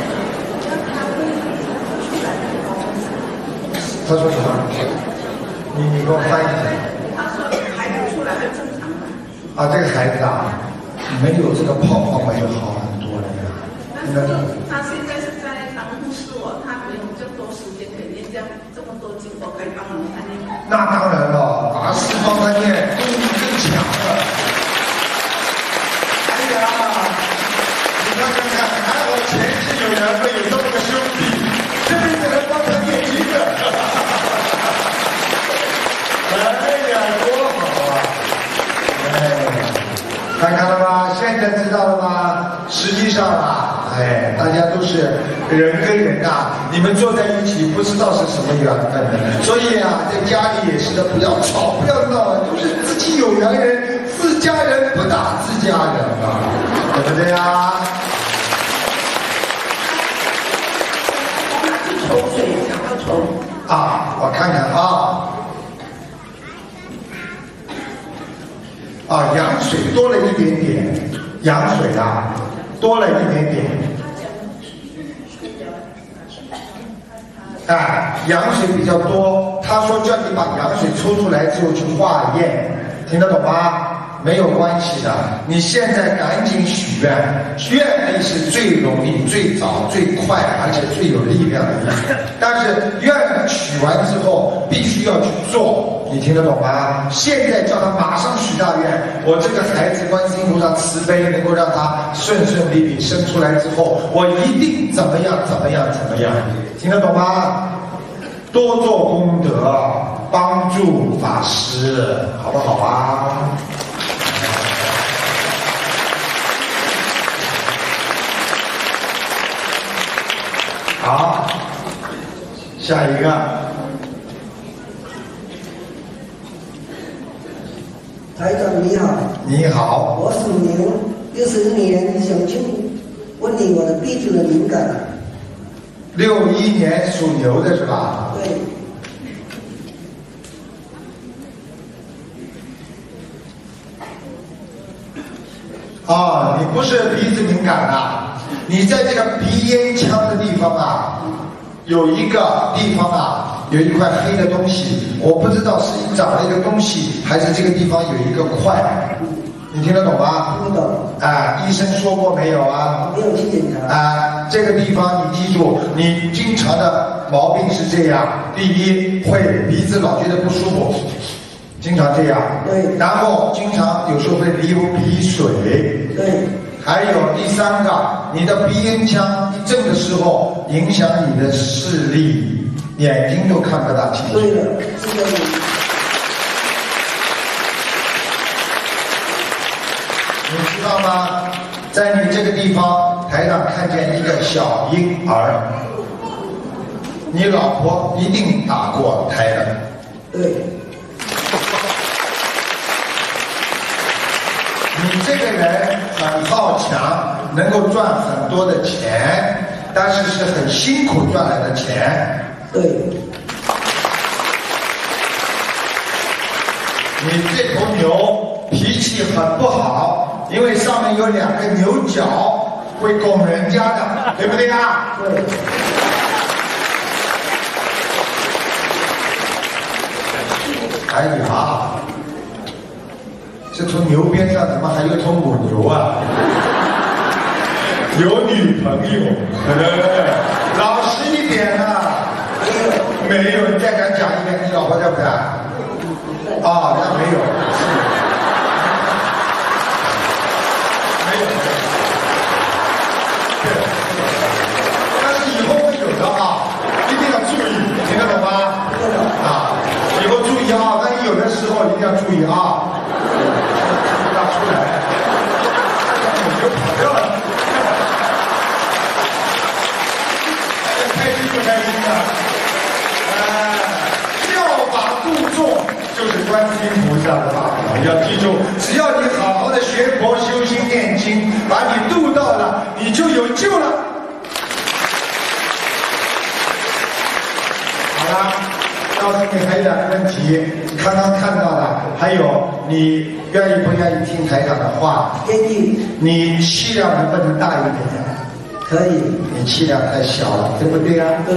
[SPEAKER 1] 他说什么？你你给我翻译一下。
[SPEAKER 5] 他说孩子出来很正常的。
[SPEAKER 1] 啊，这个孩子啊，没有这个泡泡嘛，就好很多了呀。
[SPEAKER 5] 但是他现在是在当护士哦，他没有这么多时间可以念这样这么多经，我可以帮忙他念。
[SPEAKER 1] 那当然了，啊，是帮他念，功力更强了。哎呀，你看看看，还好前世有缘分有这么个兄弟，这辈子还帮他念经的。哎呀，多好啊！哎，看看了吗？现在知道了吗？实际上啊，哎，大家都是人跟人啊，你们坐在一起不知道是什么缘分，所以啊，在家里也是的，不要吵，不要闹，都是自己有缘人，自家人不打自家人啊，对不对啊？
[SPEAKER 5] 抽水，想要抽
[SPEAKER 1] 啊，我看看啊。啊，羊水多了一点点，羊水啊，多了一点点。哎，羊水比较多，他说叫你把羊水抽出来之后去化验，听得懂吗？没有关系的，你现在赶紧许愿，愿力是最容易、最早、最快，而且最有力量的力量。但是愿许完之后，必须要去做，你听得懂吗？现在叫他马上许大愿，我这个孩子观世音菩萨慈悲，能够让他顺顺利利生出来之后，我一定怎么样怎么样怎么样，听得懂吗？多做功德，帮助法师，好不好啊？好，下一个。
[SPEAKER 7] 台长你好。
[SPEAKER 1] 你好。
[SPEAKER 7] 我属牛，六十一年，想请问你我的鼻子的敏感。
[SPEAKER 1] 六一年属牛的是吧？
[SPEAKER 7] 对。
[SPEAKER 1] 啊，你不是鼻子敏感啊，你在这个鼻咽腔的地方啊，有一个地方啊，有一块黑的东西，我不知道是长了一个东西，还是这个地方有一个块，你听得懂吗？
[SPEAKER 7] 听得懂。
[SPEAKER 1] 啊，医生说过没有啊？
[SPEAKER 7] 没有去检查。
[SPEAKER 1] 啊，这个地方你记住，你经常的毛病是这样：第一，会鼻子老觉得不舒服。经常这样，
[SPEAKER 7] 对，
[SPEAKER 1] 然后经常有时候会流鼻水，
[SPEAKER 7] 对，
[SPEAKER 1] 还有第三个，你的鼻咽腔一震的时候，影响你的视力，眼睛都看不大清楚。
[SPEAKER 7] 对的，是这样。
[SPEAKER 1] 你知道吗？在你这个地方，台上看见一个小婴儿，你老婆一定打过胎的。
[SPEAKER 7] 对。
[SPEAKER 1] 你这个人很好强，能够赚很多的钱，但是是很辛苦赚来的钱。
[SPEAKER 7] 对。
[SPEAKER 1] 你这头牛脾气很不好，因为上面有两个牛角会拱人家的，对不对啊？
[SPEAKER 7] 对。
[SPEAKER 1] 哎呀，这头牛边上怎么还有头母牛啊？有女朋友，老实一点啊！没有，没有，你再敢讲一遍，你老婆在不在？啊，那没有，没有，对，但是以后会有的啊，一定要注意，听得懂吗？啊，以后注意啊，万一有的时候一定要注意啊，不要出来，我就跑掉了。开心不开心啊？哎，教法度众就是观世音菩萨的法门，要记住，只要你好好的学佛修心念经，把你度到了，你就有救了。好了，告诉你还有两个问题，刚刚看到了，还有你愿意不愿意听台长的话？
[SPEAKER 7] 愿意。你
[SPEAKER 1] 气量能不能大一点？
[SPEAKER 7] 可以，
[SPEAKER 1] 你气量太小了，对不对呀？
[SPEAKER 7] 对。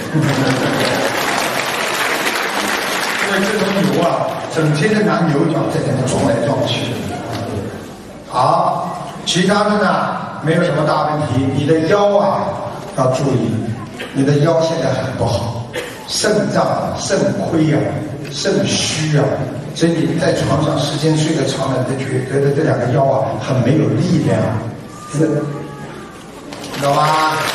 [SPEAKER 1] 因为这头牛啊，整天的拿牛角在那撞来撞去。好，其他的呢，没有什么大问题。你的腰啊，要注意，你的腰现在很不好，肾脏啊、肾亏啊、肾虚啊，所以你在床上时间睡得长了，你就觉得这两个腰啊很没有力量，真的。懂吗？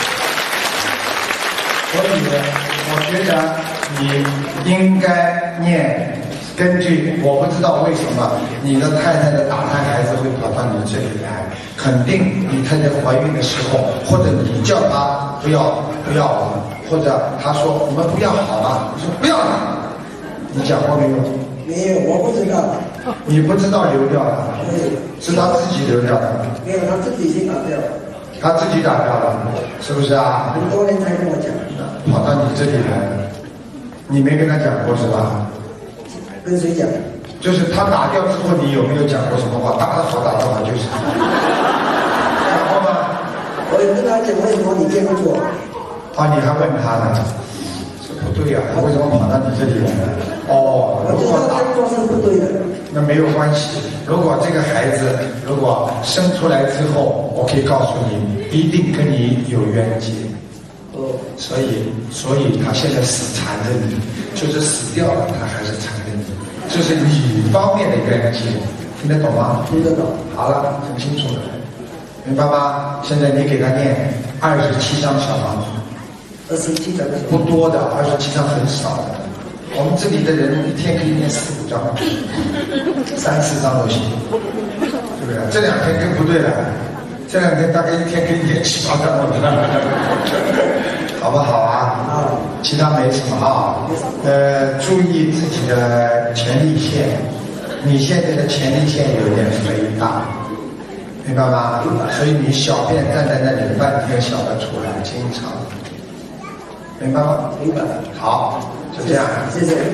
[SPEAKER 1] 所以我觉得你应该念，根据我不知道为什么你的太太的打胎孩子会跑到你这里来，肯定你太太怀孕的时候，或者你叫她不要不要了，或者她说我们不要好了，你说不要了，你讲过没有？
[SPEAKER 7] 没有，我不知道。
[SPEAKER 1] 你不知道流掉了？是他自己流掉的？
[SPEAKER 7] 没有，他自己先打掉了。
[SPEAKER 1] 他自己打掉了，是不是啊？
[SPEAKER 7] 很多人才跟我讲，
[SPEAKER 1] 跑到你这里来，你没跟他讲过是吧？
[SPEAKER 7] 跟谁讲？
[SPEAKER 1] 就是他打掉之后，你有没有讲过什么话？打的好，打的好就是。然后呢？
[SPEAKER 7] 我也跟他讲，为什么你这样做？
[SPEAKER 1] 啊，你还问他呢？这不对呀、啊，他为什么跑到你这里来呢？哦，
[SPEAKER 7] 我知道这样做是不对的。
[SPEAKER 1] 那没有关系，如果这个孩子如果生出来之后，我可以告诉你，一定跟你有冤结。哦，所以所以他现在死缠着你，就是死掉了，他还是缠着你，这是你方面的冤结，听得懂吗？
[SPEAKER 7] 听得懂。
[SPEAKER 1] 好了，很清楚了，明白吗？现在你给他念二十七张小房子，
[SPEAKER 7] 二十七张
[SPEAKER 1] 不多的，二十七张很少的。我们这里的人一天可以念四五张，三四张都行，对不对？这两天更不对了，这两天大概一天可以念七八张了，好不好啊？啊，其他没什么啊。呃，注意自己的前列腺，你现在的前列腺有点肥大，明白吗？所以你小便站在那里半天小得出来，经常，明白吗？
[SPEAKER 7] 明白。
[SPEAKER 1] 好。就这样，
[SPEAKER 7] 谢谢。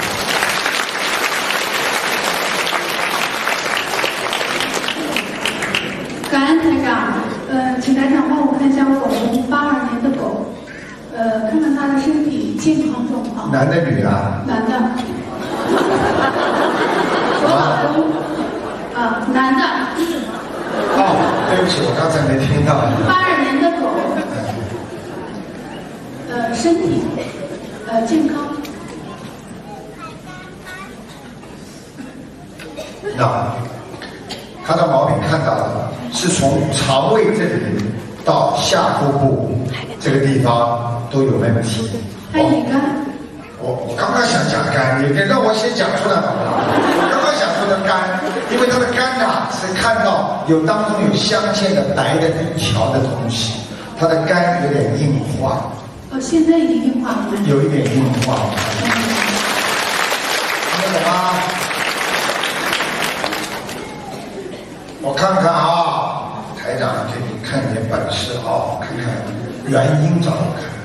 [SPEAKER 8] 感恩台长，呃，请台长帮我看一下我老公八二年的狗，呃，看看他的身体健康状况。
[SPEAKER 1] 男的女的？
[SPEAKER 8] 男的。我老公，啊、呃，男的。
[SPEAKER 1] 哦，对不起，我刚才没听到。
[SPEAKER 8] 八二年的狗，呃，身体，呃，健康。
[SPEAKER 1] 那他的毛病看到了，是从肠胃这里到下腹部这个地方都有问题。
[SPEAKER 8] 他乙肝。
[SPEAKER 1] 我我刚刚想讲肝，你让我先讲出来好不好？我刚刚想说的肝，因为他的肝呐、啊、是看到有当中有镶嵌的白的一条的东西，他的肝有点硬化。
[SPEAKER 8] 哦，现在已经硬化了。
[SPEAKER 1] 有一点硬化。听得懂吗？我看看啊，台长给你看点本事啊，看看原因找找看。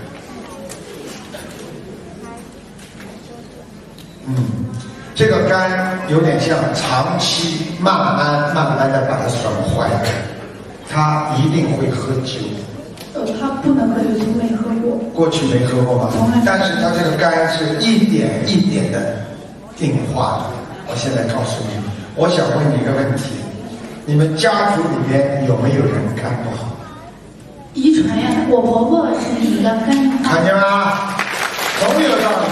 [SPEAKER 1] 嗯，这个肝有点像长期慢慢慢慢的把它损坏了，他一定会喝酒。
[SPEAKER 8] 呃，他不能喝酒，从没喝过。
[SPEAKER 1] 过去没喝过吗？但是他这个肝是一点一点的硬化的。我现在告诉你，我想问你一个问题：你们家族里面有没有人肝不好？
[SPEAKER 8] 遗传呀，我婆婆是乙肝肝硬化。
[SPEAKER 1] 看见吗？总有道理。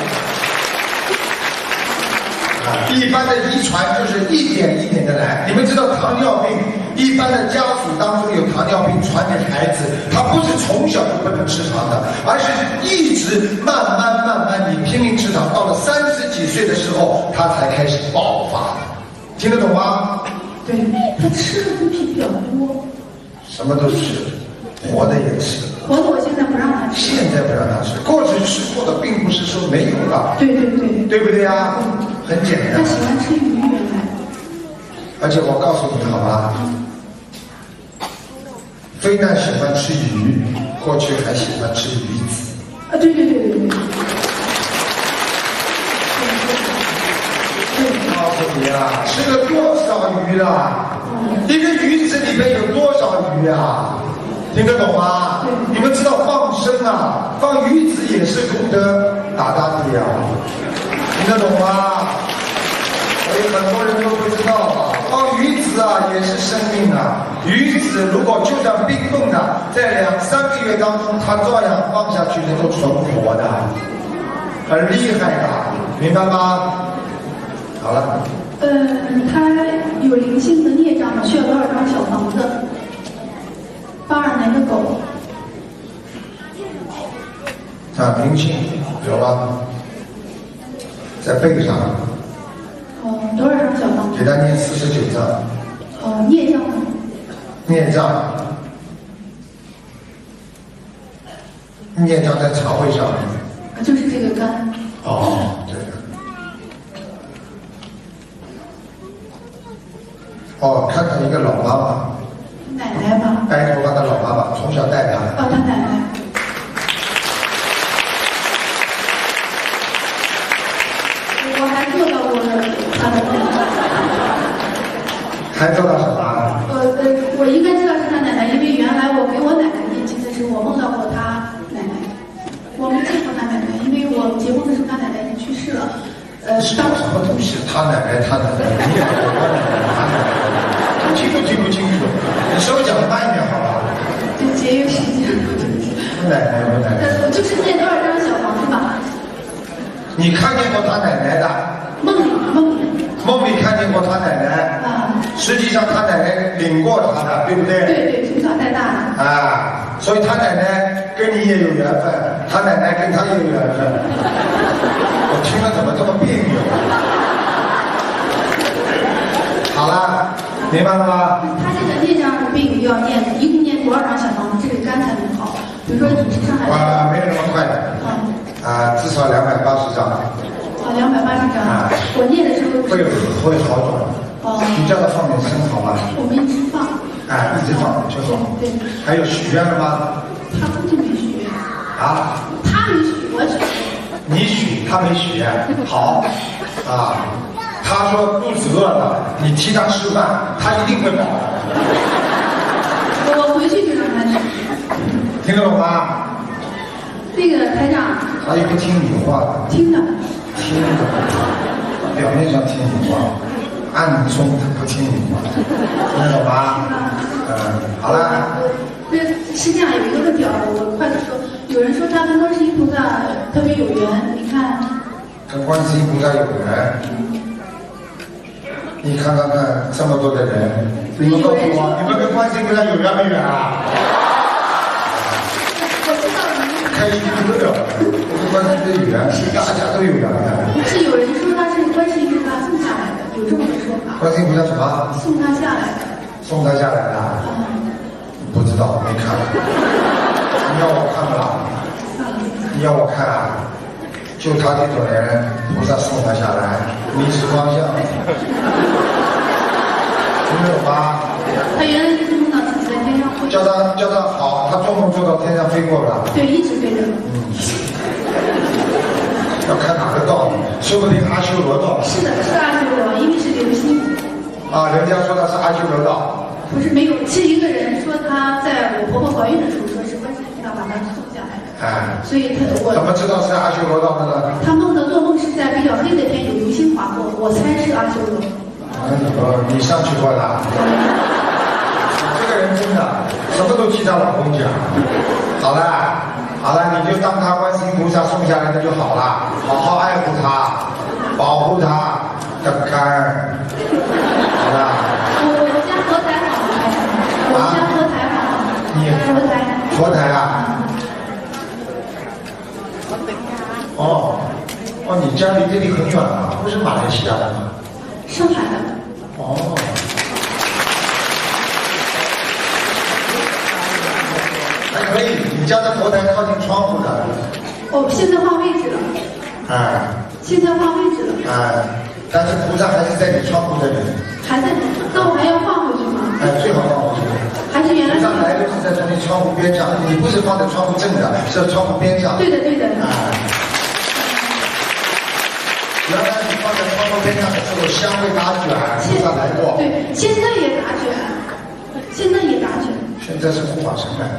[SPEAKER 1] 啊，一般的遗传就是一点一点的来。你们知道糖尿病，一般的家属当中有糖尿病传给孩子，他不是从小就不能吃糖的，而是一直慢慢慢慢，你拼命吃糖，到了三十几岁的时候，他才开始爆发。听得懂吗？
[SPEAKER 8] 对，他吃的东西比较多，
[SPEAKER 1] 什么都吃，活的也吃。
[SPEAKER 8] 活的我现在不让他吃。
[SPEAKER 1] 现在不让他吃，过去吃过的并不是说没有了。
[SPEAKER 8] 对对对。
[SPEAKER 1] 对不对呀？很简单。
[SPEAKER 8] 他喜欢吃鱼原来。
[SPEAKER 1] 而且我告诉你好吗？非但喜欢吃鱼，过去还喜欢吃鱼子。
[SPEAKER 8] 啊，对对对对对。
[SPEAKER 1] 告诉你啊，吃了多少鱼啦？一个鱼子里面有多少鱼啊？听得懂吗？你们知道放生啊，放鱼子也是功德大大的呀，听得懂吗？所以很多人都不知道啊，放鱼子啊也是生命啊。鱼子如果就算冰冻的，在两三个月当中，它照样放下去能够存活的，很厉害的，明白吗？好了。
[SPEAKER 8] 嗯，他有灵性的孽障，需要多少张小房子？八二年的狗。
[SPEAKER 1] 啊，灵性有了，在背上。
[SPEAKER 8] 哦，多少张小房子？
[SPEAKER 1] 给他念四十九章。
[SPEAKER 8] 哦，孽障。
[SPEAKER 1] 孽障。孽障在肠胃上面。
[SPEAKER 8] 就是这个肝。
[SPEAKER 1] 哦，对的。哦，看到一个老妈妈。
[SPEAKER 8] 奶奶吧。
[SPEAKER 1] 白头发的老妈妈，从小带她。
[SPEAKER 8] 哦，他奶奶。我还做到过他的奶奶。
[SPEAKER 1] 还做到什么？
[SPEAKER 8] 呃呃，我应该知道是他奶奶，因为原来我给我奶奶念经的时候，我梦到过他奶奶。我没见过他奶奶，因为我结婚的时候他奶奶已经去世了。呃，
[SPEAKER 1] 是什么东西？他奶奶，他奶奶，你也我奶奶，他奶奶，听都听不清楚。你稍微讲的慢一点好吧？
[SPEAKER 8] 就节约时间。
[SPEAKER 1] 我奶奶，我奶奶。
[SPEAKER 8] 呃，就是念多少张小房子吧？
[SPEAKER 1] 你看见过他奶奶的？
[SPEAKER 8] 梦里，梦里。
[SPEAKER 1] 梦里看见过他奶奶。
[SPEAKER 8] 啊。
[SPEAKER 1] 实际上他奶奶领过他的，对不对？
[SPEAKER 8] 对对，从小带大的。
[SPEAKER 1] 啊，所以他奶奶跟你也有缘分，他奶奶跟他也有缘分。我听了怎么这么别扭？好了，明白了吗？
[SPEAKER 8] 他这个孽障的病要念，一共念多少张小房子，这个肝才能好？比如说饮食上海。
[SPEAKER 1] 啊，没有那么快的。
[SPEAKER 8] 啊。
[SPEAKER 1] 啊，至少两百八十张。
[SPEAKER 8] 啊，两百八十张。啊。我念的时候。
[SPEAKER 1] 会会好转。
[SPEAKER 8] 哦。
[SPEAKER 1] 你叫他放点生好吗？
[SPEAKER 8] 我们一直放。
[SPEAKER 1] 哎，一直放就好。
[SPEAKER 8] 对。
[SPEAKER 1] 还有许愿了吗？
[SPEAKER 8] 他估计没许愿。
[SPEAKER 1] 啊？
[SPEAKER 8] 他没许，我许。
[SPEAKER 1] 你许，他没许愿。好。啊。他说肚子饿了，你替他吃饭，他一定会饱。
[SPEAKER 8] 我回去就让他吃。
[SPEAKER 1] 听得懂吗？
[SPEAKER 8] 那个台长。
[SPEAKER 1] 他又不听你话的。
[SPEAKER 8] 听的。
[SPEAKER 1] 听的。表面上听你话，暗中他不听你话，听得懂吗？嗯，好了。
[SPEAKER 8] 那是这样，有一个问题啊，我快速说，有人说他跟观世音菩萨特别有缘，你看。
[SPEAKER 1] 跟观世音菩萨有缘。你看看看，这么多的人，你们告诉我，你们跟观世音菩萨有缘没缘啊？
[SPEAKER 8] 我知道了。
[SPEAKER 1] 开心不得了，跟观世音的缘，大家都有缘的。
[SPEAKER 8] 是有人说他是观世音菩萨送下来的，有这么个说法。
[SPEAKER 1] 观世音菩萨什么？
[SPEAKER 8] 送他下来的。
[SPEAKER 1] 送他下来的？嗯。不知道，没看。你要我看不啦？你要我看啊？就他这种人，菩萨送他下来，迷失方向，听得懂吗？
[SPEAKER 8] 他原来是梦到自己在天上飞。
[SPEAKER 1] 叫他叫他好，他做梦做到天上飞过了。
[SPEAKER 8] 对，一直飞着。
[SPEAKER 1] 嗯。要看哪个道理，说不定阿修罗道。
[SPEAKER 8] 是的，是阿修罗，因为是流星。
[SPEAKER 1] 啊，人家说他是阿修罗道。
[SPEAKER 8] 不是没有，是一个人说他在我婆婆怀孕的时候，说是观世音菩萨把他送下来的。哎。所以他我。
[SPEAKER 1] 怎么知道是阿修罗道的呢？
[SPEAKER 8] 他梦的做梦是在比较黑的天有流星划过，我猜是阿修罗。
[SPEAKER 1] 嗯，你上去过了。这个人真的什么都替她老公讲。好了，好了，你就当他观世音菩萨送下来的就好了，好好爱护他，保护他的肝。好了。
[SPEAKER 8] 我我家佛台好吗？我家佛台好吗？
[SPEAKER 1] 你
[SPEAKER 8] 佛台。
[SPEAKER 1] 佛台啊？哦，哦，你家离这里很远啊，不是马来西亚的吗？
[SPEAKER 8] 上海的。
[SPEAKER 1] 哦。还可以，你家的佛台靠近窗户的。
[SPEAKER 8] 哦，现在换位置了。
[SPEAKER 1] 哎。
[SPEAKER 8] 现在换位置了。
[SPEAKER 1] 哎，但是菩萨还是在你窗户这里。
[SPEAKER 8] 还在，那我还要放回去吗？
[SPEAKER 1] 哎，最好放回去。
[SPEAKER 8] 还是原来。
[SPEAKER 1] 菩萨来都是在从你窗户边上，你不是放在窗户正的，是窗户边上。
[SPEAKER 8] 对的，对的。
[SPEAKER 1] 哎。原来你放在窗户边上的时候，香会打卷，菩萨来过。
[SPEAKER 8] 对，现在也打卷，现在也打卷。
[SPEAKER 1] 现在是护法神了。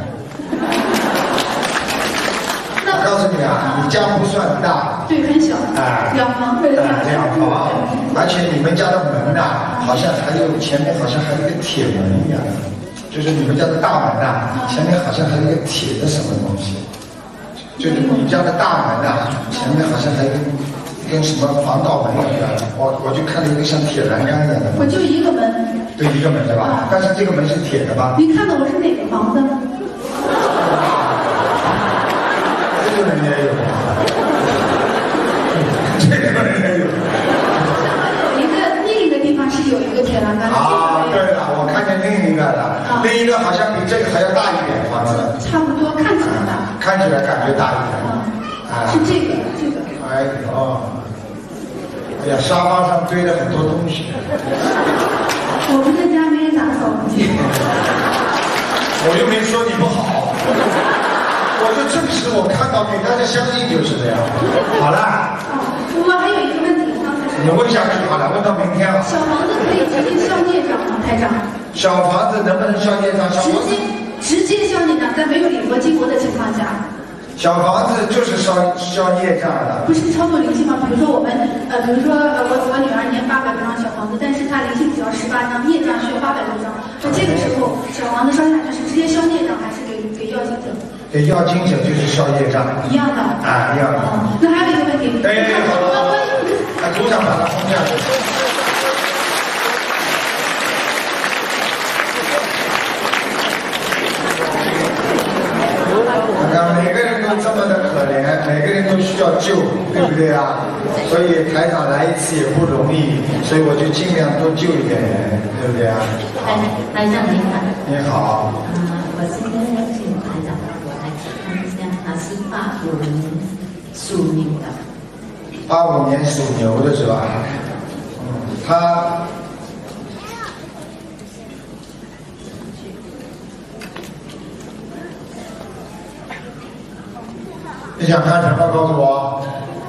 [SPEAKER 1] 我告诉你啊，你家不算大。
[SPEAKER 8] 对，很小。
[SPEAKER 1] 哎。
[SPEAKER 8] 两房。
[SPEAKER 1] 哎，两房，而且你们家的门呐、啊，好像还有前面好像还有一个铁门一样，就是你们家的大门呐、啊，前面好像还有一个铁的什么东西，就是你家的大门呐、啊，前面好像还有一个。跟什么防盗门一样，我我就看了一个像铁栏杆一样的。
[SPEAKER 8] 我就一个门。
[SPEAKER 1] 对，一个门对吧？但是这个门是铁的吧？
[SPEAKER 8] 你看到我是哪个房子？
[SPEAKER 1] 这个人也有，这个人也有。
[SPEAKER 8] 一个另一个地方是有一个铁栏杆。
[SPEAKER 1] 啊，对了，我看见另一个了，啊、另一个好像比这个还要大一点房子。
[SPEAKER 8] 差不多，看起来大。
[SPEAKER 1] 看起来感觉大一点。
[SPEAKER 8] 啊，是这个，这个。
[SPEAKER 1] 哎哦。哎呀，沙发上堆了很多东西。
[SPEAKER 8] 我们在家没人打扫房间。
[SPEAKER 1] 我又没说你不好，我就证实我看到给大家相信就是这样。好了。
[SPEAKER 8] 我还有一个问题，刚才
[SPEAKER 1] 你问下去好了，问到明天了。
[SPEAKER 8] 小房子可以直接消孽障吗，台长？
[SPEAKER 1] 小房子能不能消孽障？小房子
[SPEAKER 8] 直接直接消孽障，在没有礼佛激活的情况下。
[SPEAKER 1] 小房子就是消消孽障的，
[SPEAKER 8] 不是操作灵性吗？比如说我们呃，比如说呃，我我女儿念八百多张小房子，但是她灵性只要十八张，业障需要八百多张。那这个时候小房子烧下去是直接消孽障，还是给给要经者？
[SPEAKER 1] 给要经者就是消业障。
[SPEAKER 8] 一样的。
[SPEAKER 1] 啊，一样的。
[SPEAKER 8] 哦，那还有一个问题。
[SPEAKER 1] 对对对，好了，哎，组长把它封下去。看每个人都这么的可怜，每个人都需要救，对不对啊？所以台长来一次也不容易，所以我就尽量多救一点人，对不对啊？
[SPEAKER 9] 台台长你好。
[SPEAKER 1] 你好。
[SPEAKER 9] 啊、呃，我现在要请台长我来看一下，他是八五年属牛的。
[SPEAKER 1] 八五年属牛的是吧？嗯，他。你想看什么？告诉我。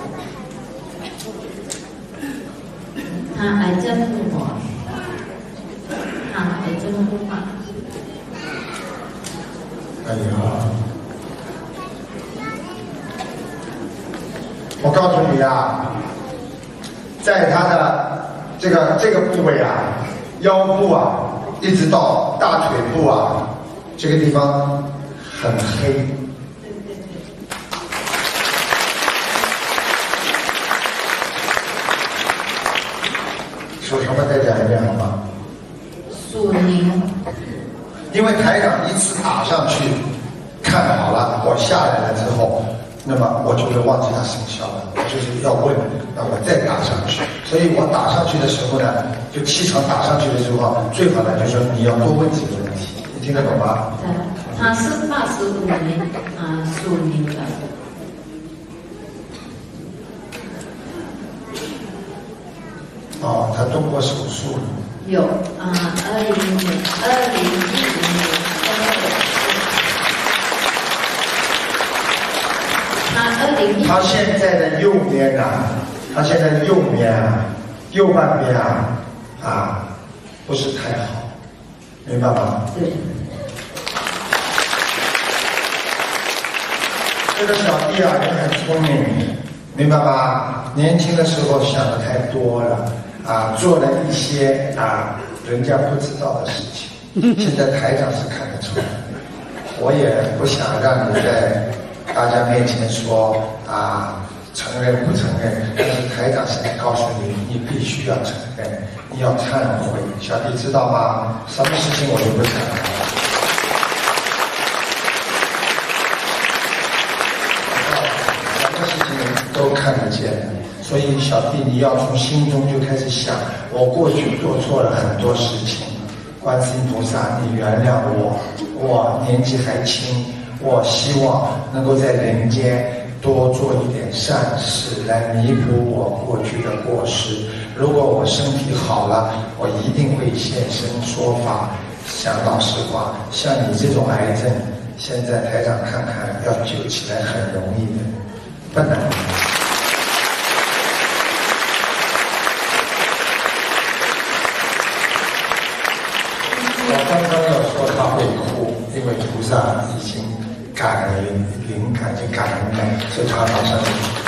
[SPEAKER 9] 他癌症复活，他癌症复发。
[SPEAKER 1] 哎呀！我告诉你啊，在他的这个这个部位啊，腰部啊，一直到大腿部啊，这个地方很黑。属什么？再讲一遍好吗？
[SPEAKER 9] 属牛。
[SPEAKER 1] 因为台长一次打上去，看好了，我下来了之后，那么我就会忘记它生效了。我就是要问，那我再打上去。所以我打上去的时候呢，就气场打上去的时候，最好的就是说你要多问几个问题，你听得懂吗？
[SPEAKER 9] 对，他是八十五年啊属牛的。
[SPEAKER 1] 哦，他动过手术了。
[SPEAKER 9] 有啊，二零年，二零一五年他二零一。
[SPEAKER 1] 他现在的右边啊，他现在的右边啊，右半边啊，啊，不是太好，明白吗？
[SPEAKER 9] 对。
[SPEAKER 1] 这个小弟啊，也很聪明， 明白吗？年轻的时候想的太多了啊，做了一些啊人家不知道的事情。现在台长是看得出来的，我也不想让你在大家面前说啊承认不承认，但是台长现在告诉你，你必须要承认，你要忏悔。小弟知道吗？什么事情我就不承认了。什么事情都看得见，所以小弟你要从心中就开始想，我过去做错了很多事情，观世音菩萨你原谅我，我年纪还轻，我希望能够在人间多做一点善事来弥补我过去的过失。如果我身体好了，我一定会现身说法。讲老实话，像你这种癌症，现在台长看看要救起来很容易的，不难。我刚刚要说他会哭，因为菩萨已经感恩灵感，就感恩了，所以他马上就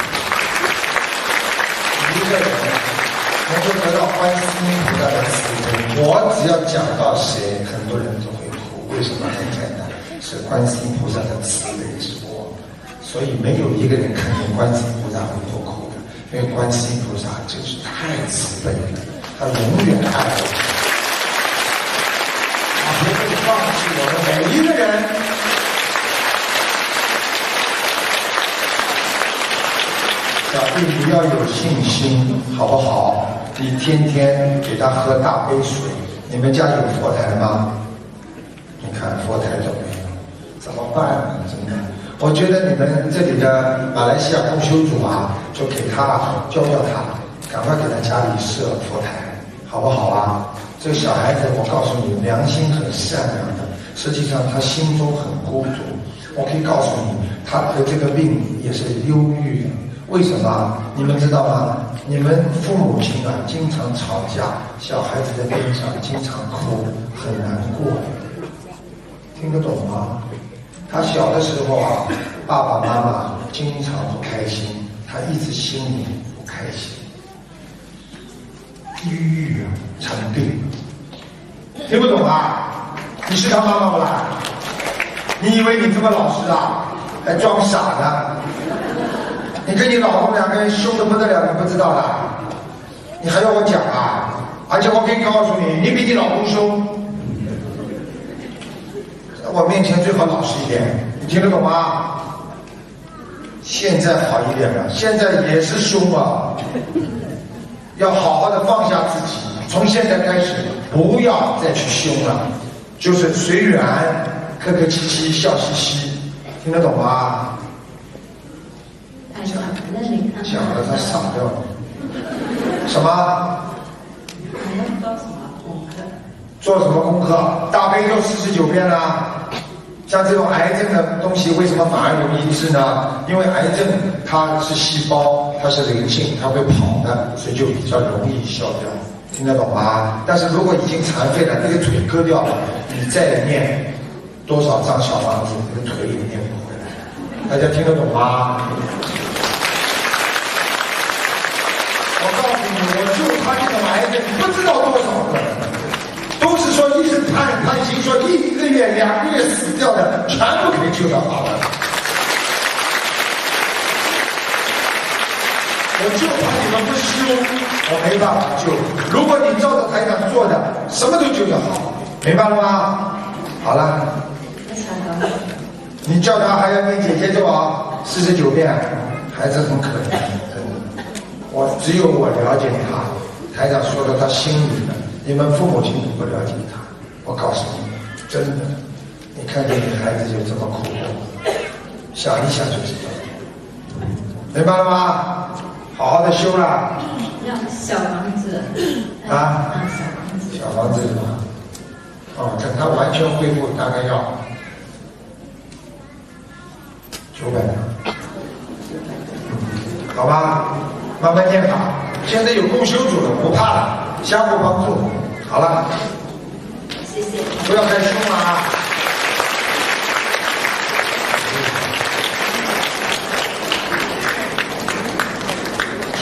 [SPEAKER 1] 一个人能够得到观世音菩萨的慈悲。我只要讲到谁，很多人都会哭。为什么？很简单，是观世音菩萨的慈悲之波。所以没有一个人看见观世音菩萨会多哭的，因为观世音菩萨就是太慈悲了，他永远爱我。他不会放弃我们每一个人。小弟你要有信心，好不好？你天天给他喝大杯水。你们家有佛台吗？你看佛台都没有，怎么办呢？真的，我觉得你们这里的马来西亚共修组啊，就给他教教他，赶快给他家里设佛台，好不好啊？这个小孩子，我告诉你，良心很善良的，实际上他心中很孤独。我可以告诉你，他的这个病也是忧郁的。为什么？你们知道吗？你们父母亲啊，经常吵架，小孩子在边上经常哭，很难过。听得懂吗？他小的时候啊，爸爸妈妈经常不开心，他一直心里不开心。抑郁啊，成病。听不懂啊？你是他妈妈不啦？你以为你这么老实啊？还装傻呢？你跟你老公两个人凶得不得了，你不知道的？你还要我讲啊？而且我可以告诉你，你比你老公凶。在我面前最好老实一点，你听得懂吗？现在好一点了，现在也是凶啊。要好好的放下自己，从现在开始不要再去凶了，就是随缘，客客气气，笑嘻嘻，听得懂吗？讲了他傻掉了。什么？做什么功课？大悲咒四十九遍啦。像这种癌症的东西，为什么反而容易治呢？因为癌症它是细胞，它是灵性，它会跑的，所以就比较容易消掉。听得懂吗？但是如果已经残废了，那个腿割掉了，你再念多少张小房子，那个腿也念不回来。大家听得懂吗？我告诉你，我就他这种癌症，不知道多少个，都是说医生判判刑说一个月、两个月死掉的，全部可以救到好了。我就怕你们不修，我没办法救。如果你照着台长做的，什么都救得好，明白了吗？好了，你叫他还要念姐姐咒啊，四十九遍，孩子很可怜。我只有我了解他，台长说到他心里的，你们父母亲不了解他。我告诉你，真的，你看见你孩子就这么哭过，想一想就知道了，明白了吗？好好的修了。
[SPEAKER 4] 要小房子
[SPEAKER 1] 啊，小房子是吧？哦，等他完全恢复，大概要九百张，好吧？慢慢念法，现在有共修组了，不怕了，相互帮助。好了，
[SPEAKER 4] 谢谢，
[SPEAKER 1] 不要太凶了啊！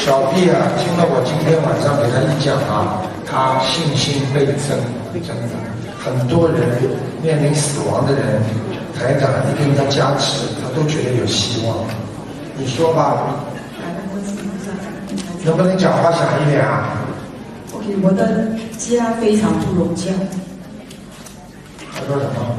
[SPEAKER 1] 小 B 啊，听了我今天晚上给他一讲啊，他信心倍增，真的。很多人面临死亡的人，台长一跟他加持，他都觉得有希望。你说吧，能不能讲话响一点啊
[SPEAKER 6] ？OK， 我的家非常不融洽。
[SPEAKER 1] 还说什么？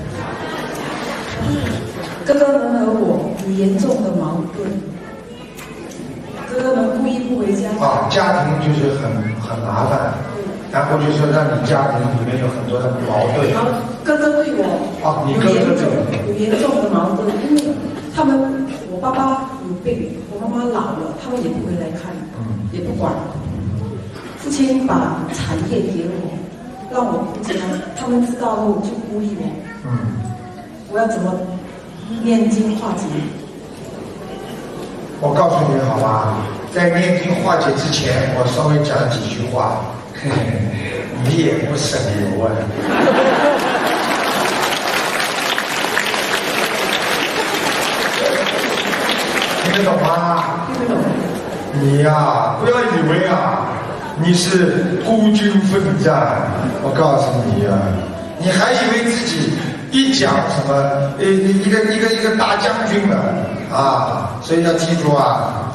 [SPEAKER 6] 哥哥们和我有严重的矛盾。哥哥们故意不回家。
[SPEAKER 1] 啊，家庭就是很很麻烦。然后就说让你家庭里面有很多的矛盾。
[SPEAKER 6] 然后哥哥对我
[SPEAKER 1] 啊，你哥哥对
[SPEAKER 6] 有严重的矛盾，因为他们我爸爸有病，我妈妈老了，他们也不回来看，嗯、也不管。父亲把产业给我，让我顾家，他们知道后就孤立我。嗯，我要怎么念经化解？
[SPEAKER 1] 我告诉你好吧，在念经化解之前，我稍微讲几句话。你也不省油啊！听得懂吗？
[SPEAKER 6] 听得懂。
[SPEAKER 1] 你呀、啊，不要以为啊，你是孤军奋战。我告诉你呀、啊，你还以为自己一讲什么，呃，一个一个一个大将军了啊！所以要记住啊，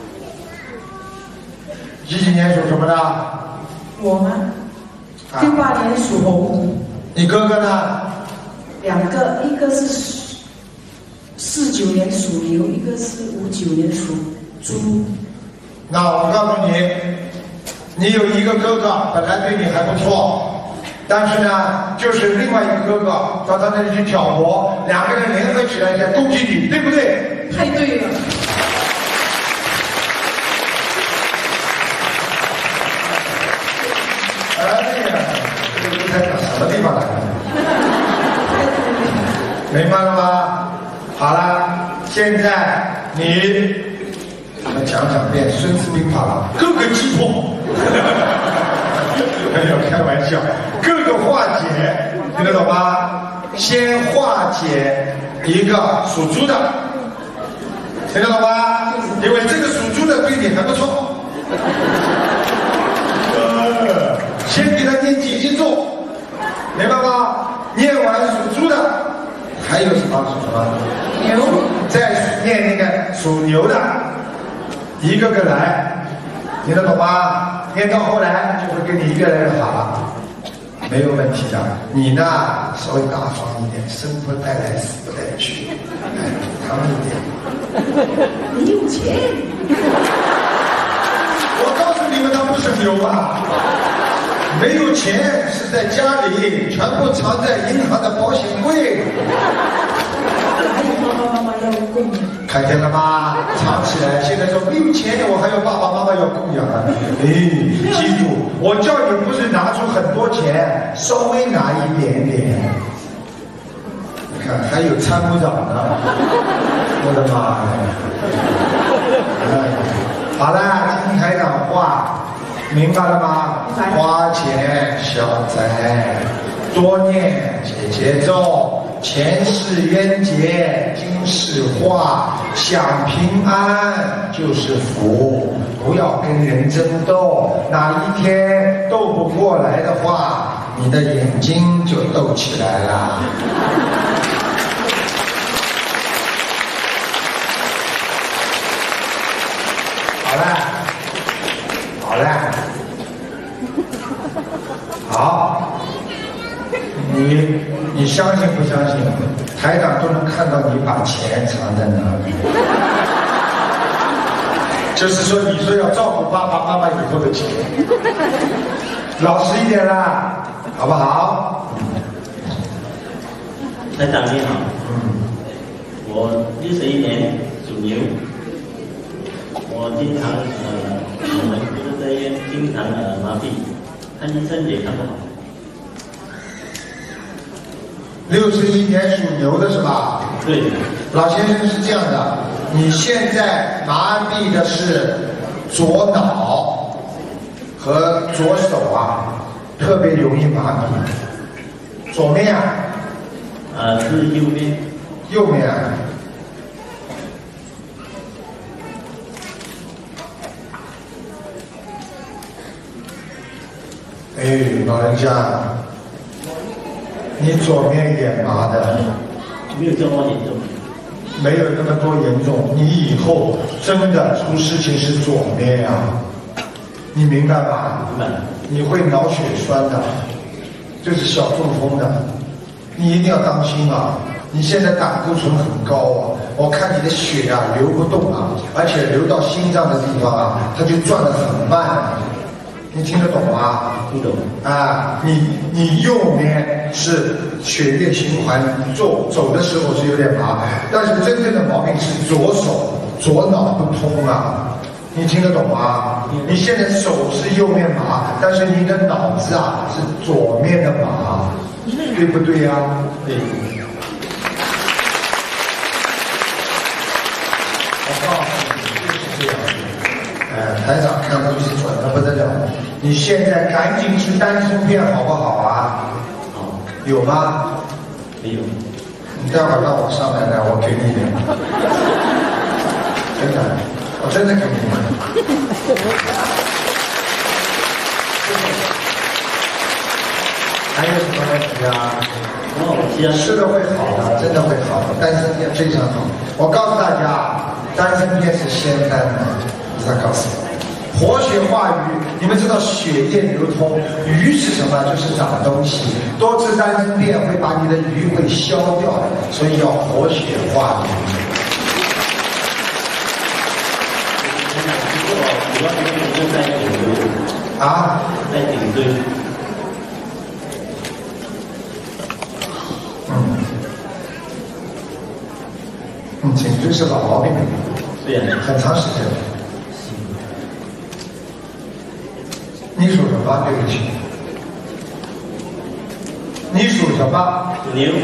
[SPEAKER 1] 几几年属什么的？
[SPEAKER 6] 我吗？六八年属猴。
[SPEAKER 1] 你哥哥呢？
[SPEAKER 6] 两个，一个是四九年属牛，一个是五九年属猪。
[SPEAKER 1] 那我告诉你，你有一个哥哥，本来对你还不错，但是呢，就是另外一个哥哥到他那里去挑拨，两个人联合起来在攻击你，对不对？
[SPEAKER 6] 太对了。
[SPEAKER 1] 哎呀，这个台长什么地方来的？明白了吗？好了，现在你我们讲讲遍《孙子兵法》了，各个击破。没有开玩笑，各个化解，听得懂吗？先化解一个属猪的，听得懂吗？因为这个属猪的对你还不错。呃，先给他念几经咒，明白吗？念完属猪的，还有什么属什么？
[SPEAKER 6] 牛。
[SPEAKER 1] 再念那个属牛的，一个个来，听得懂吗？念到后来就会跟你越来越好了，没有问题的。你呢，稍微大方一点，生不带来，死不带去，哎，他们一点。
[SPEAKER 6] 你有钱。
[SPEAKER 1] 我告诉你们，他不省油啊！没有钱是在家里，全部藏在银行的保险柜。
[SPEAKER 6] 还有爸爸妈妈要供养。
[SPEAKER 1] 看见了吗？藏起来。现在说没有钱，我还有爸爸妈妈要供养啊！哎，记住，我叫你不是拿出很多钱，稍微拿一点点。你看，还有参谋长呢，我的妈呀！哎，好了，听台长话，明白了吗？花钱消灾，多念解结咒。前世冤结，今世化，想平安就是福，不要跟人争斗，哪一天斗不过来的话，你的眼睛就斗起来了。好了，好了，好。你你相信不相信？台长都能看到你把钱藏在哪里。就是说，你说要照顾爸爸妈妈以后的钱，老实一点啦，好不好？
[SPEAKER 10] 台长你好，嗯，我六十一年属牛，我经常呃，我们就是在医院经常呃麻痹，看医生也看不好。
[SPEAKER 1] 六十一年属牛的是吧？
[SPEAKER 10] 对。
[SPEAKER 1] 老先生是这样的，你现在麻痹的是左脑和左手啊，特别容易麻痹。左面啊？
[SPEAKER 10] 呃，是右面。
[SPEAKER 1] 右面啊？ 哎，老人家，你左面眼麻的，
[SPEAKER 10] 没有这么严重，
[SPEAKER 1] 没有那么多严重。你以后真的出事情是左面呀、啊，你明白吧？
[SPEAKER 10] 明白。
[SPEAKER 1] 你会脑血栓的，这是小中风的，你一定要当心啊！你现在胆固醇很高啊，我看你的血啊流不动啊，而且流到心脏的地方啊，它就转得很慢、啊。你听得懂吗？
[SPEAKER 10] 听懂。
[SPEAKER 1] 啊，你你右面是血液循环走走的时候是有点麻，但是真正的毛病是左手左脑不通啊。你听得懂吗？你现在手是右面麻，但是你的脑子啊是左面的麻，对不对呀、啊？
[SPEAKER 10] 对。
[SPEAKER 1] 我告诉你，就是这样。哎，台长看东西准的不得了。你现在赶紧吃丹参片好不好啊？
[SPEAKER 10] 好。
[SPEAKER 1] 有吗？
[SPEAKER 10] 没有。
[SPEAKER 1] 你待会儿让我上来来，我给你点。真的，我真的给你们。还有什么问题啊？吃的会好的，真的会好的，丹参片非常好。我告诉大家，丹参片是仙丹的，我再告诉你。活血化瘀，你们知道血液流通，瘀是什么？就是长东西。多吃丹参片会把你的瘀会消掉的，所以要活血化瘀。啊，
[SPEAKER 10] 在颈椎。
[SPEAKER 1] 嗯，嗯，颈椎是老毛病，
[SPEAKER 10] 对呀，
[SPEAKER 1] 很长时间了。你属什么？对不起。你属什么？
[SPEAKER 10] 属牛。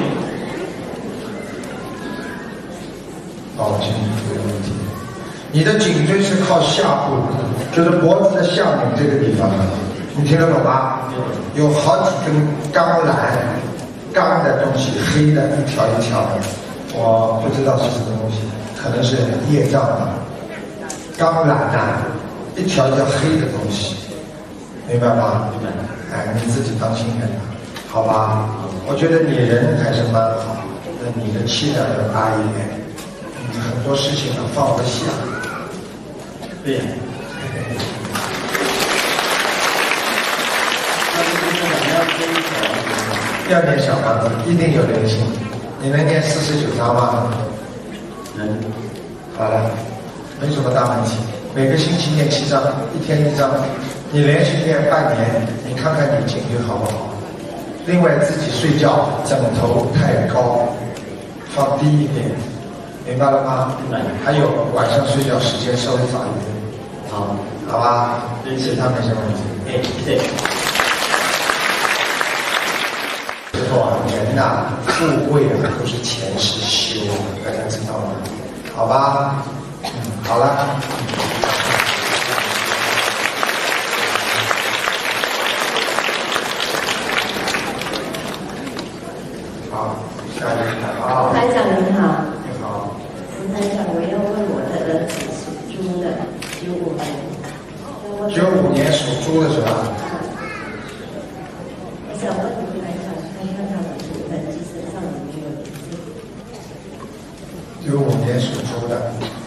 [SPEAKER 1] 哦，颈椎有问题。你的颈椎是靠下部，就是脖子的下面这个地方的，你听得懂吗？有好几根钢缆，钢的东西，黑的，一条一条的，我不知道是什么东西，可能是业障吧。钢缆啊，一条一条黑的东西。明白吗？
[SPEAKER 10] 明白。
[SPEAKER 1] 哎，你自己当心点，好吧？我觉得你人还是蛮好，那你的气量要大一点，你很多事情啊放不下。
[SPEAKER 10] 对呀。
[SPEAKER 1] 要念小房子，一定有灵性。你能念四十九章吗？
[SPEAKER 10] 能。
[SPEAKER 1] 好了，没什么大问题。每个星期念七章，一天一章。你连续念半年，你看看你颈椎好不好？另外，自己睡觉枕头太高，放低一点，明白了吗？
[SPEAKER 10] 明白。
[SPEAKER 1] 还有晚上睡觉时间稍微早一点。
[SPEAKER 10] 好，
[SPEAKER 1] 好吧？其他没什么问题。
[SPEAKER 10] 哎，谢谢。
[SPEAKER 1] 之后啊，人呐、啊，富贵啊，都是前世修的，大家知道吗？好吧？嗯，好了。好，下一个啊。
[SPEAKER 11] 台长您好。
[SPEAKER 1] 你好。
[SPEAKER 11] 吴台长，我要问我的儿子属猪的，九五年。
[SPEAKER 1] 九五年属猪的是吧？
[SPEAKER 11] 我想问吴台长，看看他的图腾机身上有没有灵性？
[SPEAKER 1] 九五年属猪的。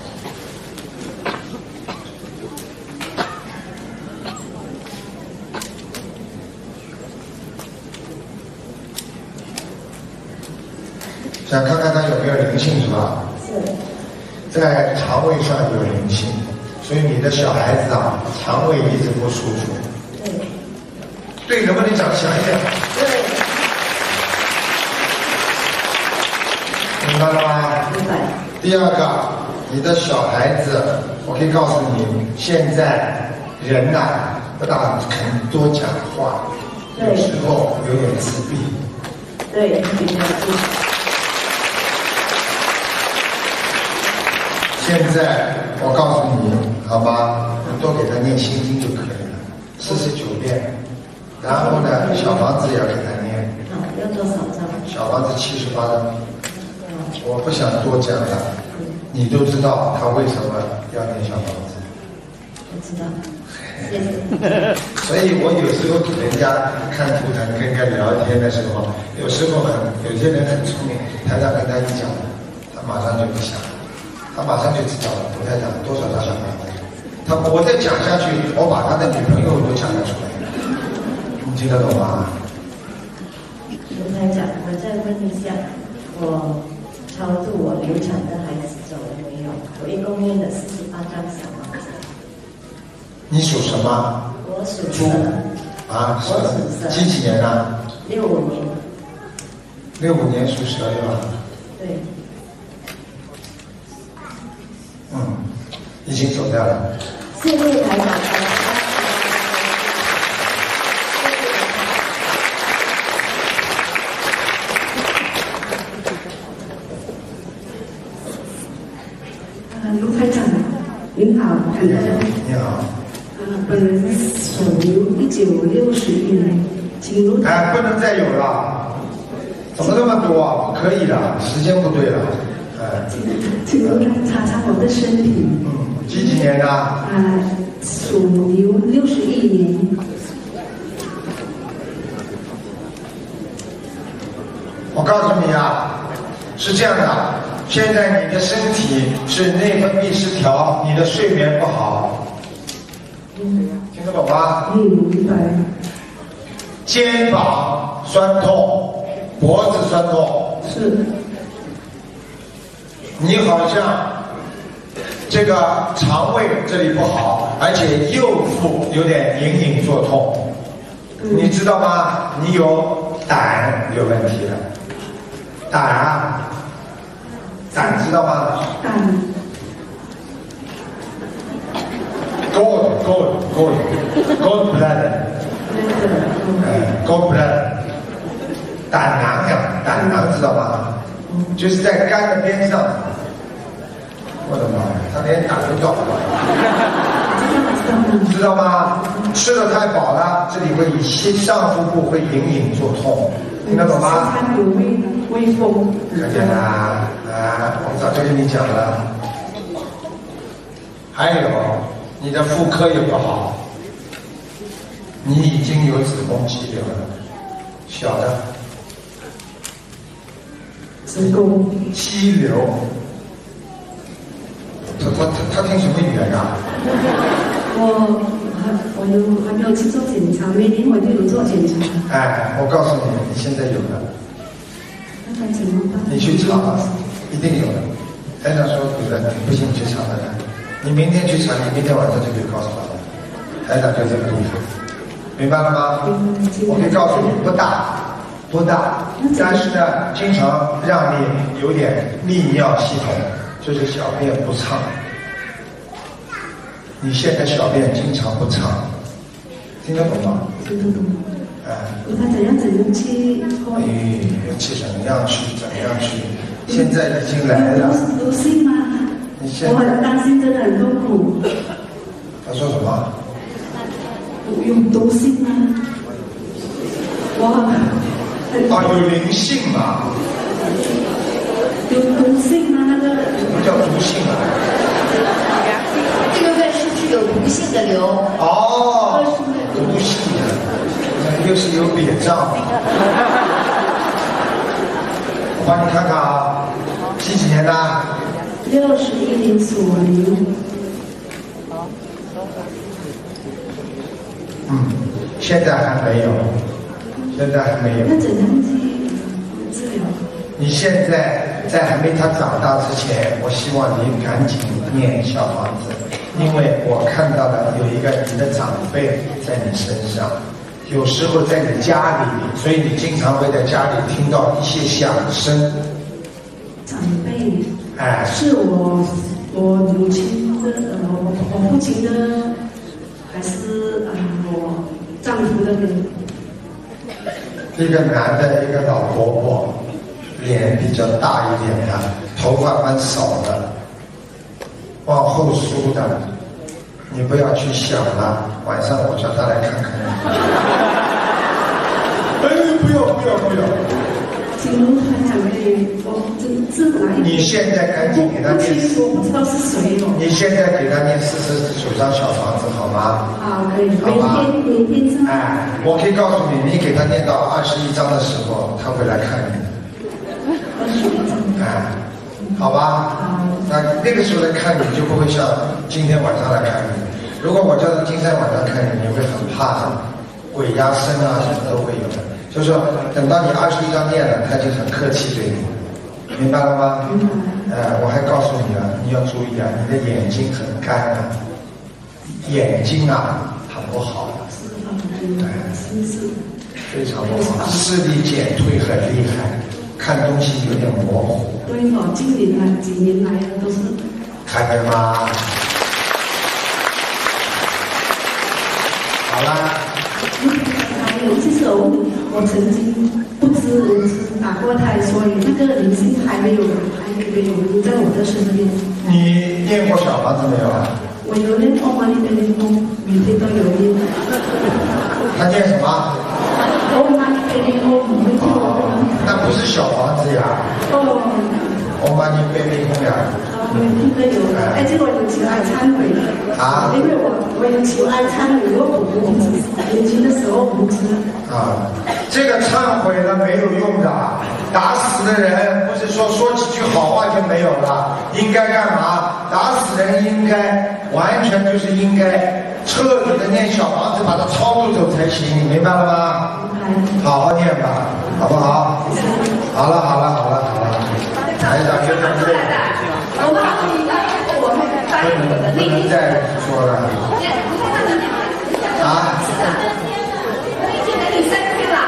[SPEAKER 1] 想看看他有没有灵性是吧？
[SPEAKER 11] 是。
[SPEAKER 1] 在肠胃上有灵性，所以你的小孩子啊，肠胃一直不舒服。对。对什么？你讲详一点。
[SPEAKER 11] 对。
[SPEAKER 1] 明白了吗？
[SPEAKER 11] 明白。
[SPEAKER 1] 第二个，你的小孩子，我可以告诉你，现在人呐、啊、不大肯多讲话，有时候有点自闭。
[SPEAKER 11] 对，比较自闭。
[SPEAKER 1] 现在我告诉你，好吗？你多给他念心经就可以了，四十九遍。然后呢，小房子也要给他念。
[SPEAKER 11] 好，要多少张？
[SPEAKER 1] 小房子七十八张。我不想多讲了，你都知道他为什么要念小房子。
[SPEAKER 11] 我知道，谢谢。
[SPEAKER 1] 所以我有时候给人家看图腾、跟人家聊天的时候，有时候很有些人很聪明，台长跟他一讲，他马上就不想，他马上就知道了。我台长多少大小孩子，他我再讲下去，我把他的女朋友都讲得出来，你听得懂吗？
[SPEAKER 11] 卢台长，我再问一下，我超度我流产的孩子走了没有？我一共念了四十八张小房子。
[SPEAKER 1] 你属什么？
[SPEAKER 11] 我属
[SPEAKER 1] 猪啊，
[SPEAKER 11] 我属蛇。
[SPEAKER 1] 几几年啊？
[SPEAKER 11] 六五年。
[SPEAKER 1] 六五年属蛇对吧？
[SPEAKER 11] 对。
[SPEAKER 1] 嗯，已经走掉了。
[SPEAKER 11] 谢谢台长。
[SPEAKER 6] 呃，卢台长，您好，感恩。
[SPEAKER 1] 你好。
[SPEAKER 6] 呃，本人属牛，一九六十一年，请卢。
[SPEAKER 1] 哎，不能再有了，怎么那么多啊？不可以的，时间不对了。哎，
[SPEAKER 6] 请卢查查我的身体。
[SPEAKER 1] 嗯，几几年的？
[SPEAKER 6] 啊、呃，属牛，六十一年。
[SPEAKER 1] 我告诉你啊，是这样的，现在你的身体是内分泌失调，你的睡眠不好。
[SPEAKER 6] 嗯，
[SPEAKER 1] 听得懂吗？
[SPEAKER 6] 嗯，明白。
[SPEAKER 1] 肩膀酸痛，脖子酸痛。
[SPEAKER 6] 是。
[SPEAKER 1] 你好像这个肠胃这里不好，而且右腹有点隐隐作痛。嗯、你知道吗？你有胆有问题了。胆啊，胆知道吗？
[SPEAKER 6] 胆。
[SPEAKER 1] Gold, gold, gold, gold blood， 哎 ，gold blood， 胆囊呀，胆囊知道吗？就是在肝的边上。我的妈呀，他连胆都找不到，知道吗？吃的太饱了，这里会上腹部会隐隐作痛，听得懂吗？
[SPEAKER 6] 有微微风。
[SPEAKER 1] 看见啦，啊，我早就跟你讲了。还有。你的妇科也不好，你已经有子宫肌瘤了，小的。
[SPEAKER 6] 子宫
[SPEAKER 1] 肌瘤，他他他他听什么语言啊？
[SPEAKER 6] 我我有还没有去做检查，每年我都有做检查。
[SPEAKER 1] 哎，我告诉你，你现在有了。
[SPEAKER 6] 那他怎么办？你
[SPEAKER 1] 去查，一定有的。台长说有的，不信你去查查看。你明天去查，你明天晚上就可以告诉他了。台长就这个地方，明白了吗？我可以告诉你，不大，不大，但是呢，经常让你有点泌尿系统，就是小便不畅。你现在小便经常不畅，听得懂吗？
[SPEAKER 6] 听得懂。
[SPEAKER 1] 哎。
[SPEAKER 6] 他怎样怎样去？
[SPEAKER 1] 哎，去怎样去？怎样去？现在已经来了。
[SPEAKER 6] 毒性吗？我很担心，真的很痛苦。
[SPEAKER 1] 他说什么？
[SPEAKER 6] 有毒性吗？哇！
[SPEAKER 1] 啊，有灵性嘛？
[SPEAKER 6] 有毒性吗？那个？
[SPEAKER 1] 什么叫毒性啊？
[SPEAKER 11] 这个问是不是有毒性的瘤？
[SPEAKER 1] 哦，毒性的，那又是有瘪胀。我帮你看看啊，几几年的？
[SPEAKER 6] 六十一年属牛。
[SPEAKER 1] 嗯，现在还没有，现在还没有。
[SPEAKER 6] 那怎样去治疗？
[SPEAKER 1] 你现在在还没他长大之前，我希望你赶紧念小房子，因为我看到了有一个你的长辈在你身上，有时候在你家里，所以你经常会在家里听到一些响声。
[SPEAKER 6] 长辈。
[SPEAKER 1] 哎，
[SPEAKER 6] 是我我母亲的呃，我我父亲的，还是啊、呃、我丈夫的呢？
[SPEAKER 1] 一个男的，一个老婆婆，脸比较大一点的，头发蛮少的，往后梳的，你不要去想了，晚上我叫他来看看你。哎，不要不要不要！
[SPEAKER 6] 请卢台长给我真
[SPEAKER 8] 是哪一？
[SPEAKER 1] 你现在赶紧给他念。
[SPEAKER 8] 不清楚，不知道是谁哦。
[SPEAKER 1] 你现在给他念四十九张小房子好吗？
[SPEAKER 8] 好，可以。每天每天是。
[SPEAKER 1] 哎，我可以告诉你，你给他念到二十一章的时候，他会来看你。
[SPEAKER 8] 二十一章。
[SPEAKER 1] 哎，好吧。那那个时候来看你，就不会像今天晚上来看你。如果我叫他今天晚上看你，你会很怕的，鬼压身啊，什么都会有的。就是说，等到你二十一章念了，他就很客气对你，明白了吗？
[SPEAKER 8] 明白。
[SPEAKER 1] 呃，我还告诉你啊，你要注意啊，你的眼睛很干啊，眼睛啊很不好的，对，非常不好，视力减退很厉害，看东西有点模糊。
[SPEAKER 8] 对哦，今年来几年来都是。
[SPEAKER 1] 看见吗？好啦。
[SPEAKER 8] 还有，其实我我曾经不知打过胎，所以那个灵性还没有还没有留在我的身边。
[SPEAKER 1] 你念过小房子没有啊？
[SPEAKER 8] 我有念欧玛尼贝利空，每天都有念。
[SPEAKER 1] 他念什么？
[SPEAKER 8] 欧玛尼贝利空，你会听过吗？
[SPEAKER 1] 那不是小房子呀。
[SPEAKER 8] 哦。
[SPEAKER 1] 欧玛尼贝利空呀。
[SPEAKER 8] 每天都有，而且我有求爱忏悔的。啊。因为我我有求爱忏悔，我不不年轻的时候不知。
[SPEAKER 1] 啊，这个忏悔了没有用的，打死的人不是说说几句好话就没有了，应该干嘛？打死人应该完全就是应该彻底的念小房子，把它超度走才行，你明白了吗？好好念吧，好不好？好了好了好了好了，台长就这么累。
[SPEAKER 8] 我们好，你答应我会答应我的。
[SPEAKER 1] 不能再说了。啊？
[SPEAKER 8] 我已经给你三天了。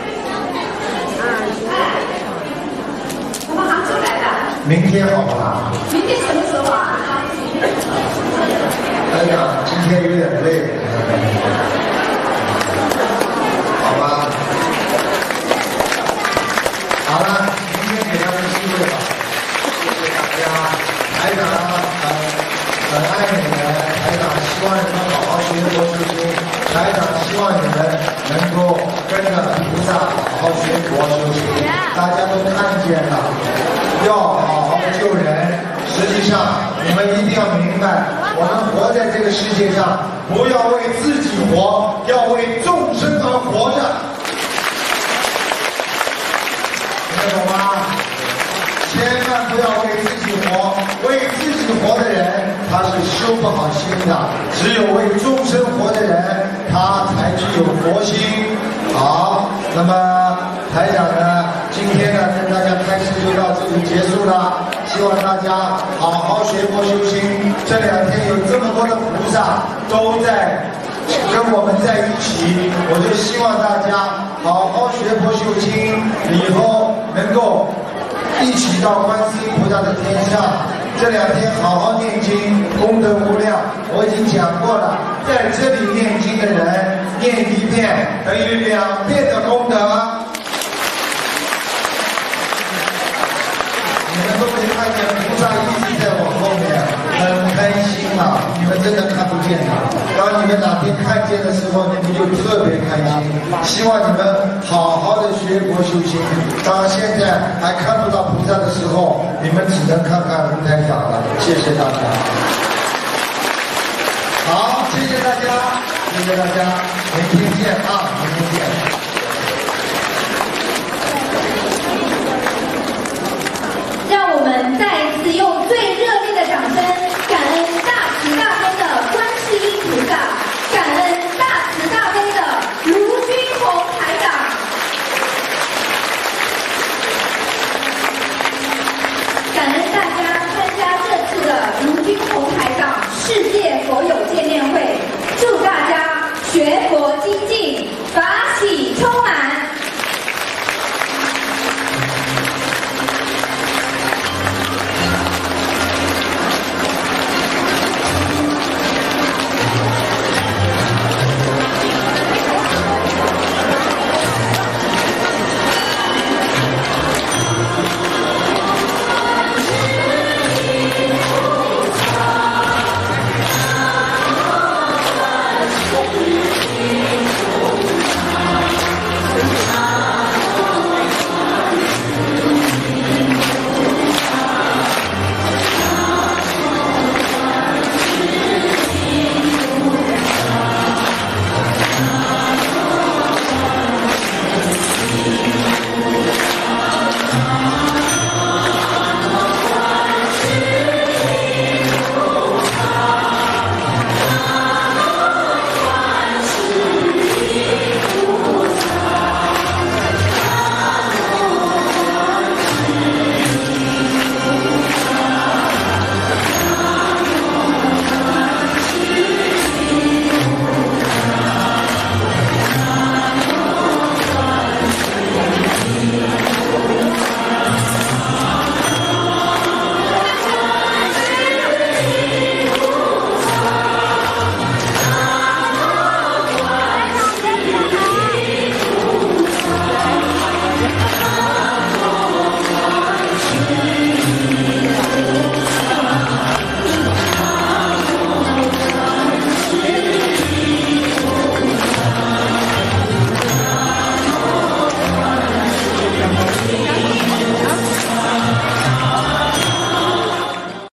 [SPEAKER 8] 哎，我们杭州来的。
[SPEAKER 1] 明天好不好？
[SPEAKER 8] 明天什么时候啊？
[SPEAKER 1] 哎呀，今天有点累。好吧。好了，明天给他们机会吧。谢谢大家。台长很很爱你们，台长希望你们好好学佛修心，台长希望你们能够跟着菩萨好好学佛修心。大家都看见了，要好好救人。实际上，你们一定要明白，我们活在这个世界上，不要为自己活，要为众生而活着。听得懂吗？千万不要为自己活，为自己活的人他是修不好心的，只有为众生活的人他才具有佛心。好，那么台长呢，今天呢跟大家开始就到这里结束了，希望大家好好学佛修心。这两天有这么多的菩萨都在跟我们在一起，我就希望大家好好学佛修心，以后能够一起到观世音菩萨的天上。这两天好好念经，功德无量。我已经讲过了，在这里念经的人念一遍等于两遍的功德。你们都可以看见菩萨一直在我后面，很开心啊！你们真的看不见的，当你们哪天看见的时候，你们就特别开心。希望你们好好的学佛修心。当现在还看不到菩萨的时候，你们只能看看卢台长了。谢谢大家。好，谢谢大家，谢谢大家，明天见啊，明天见。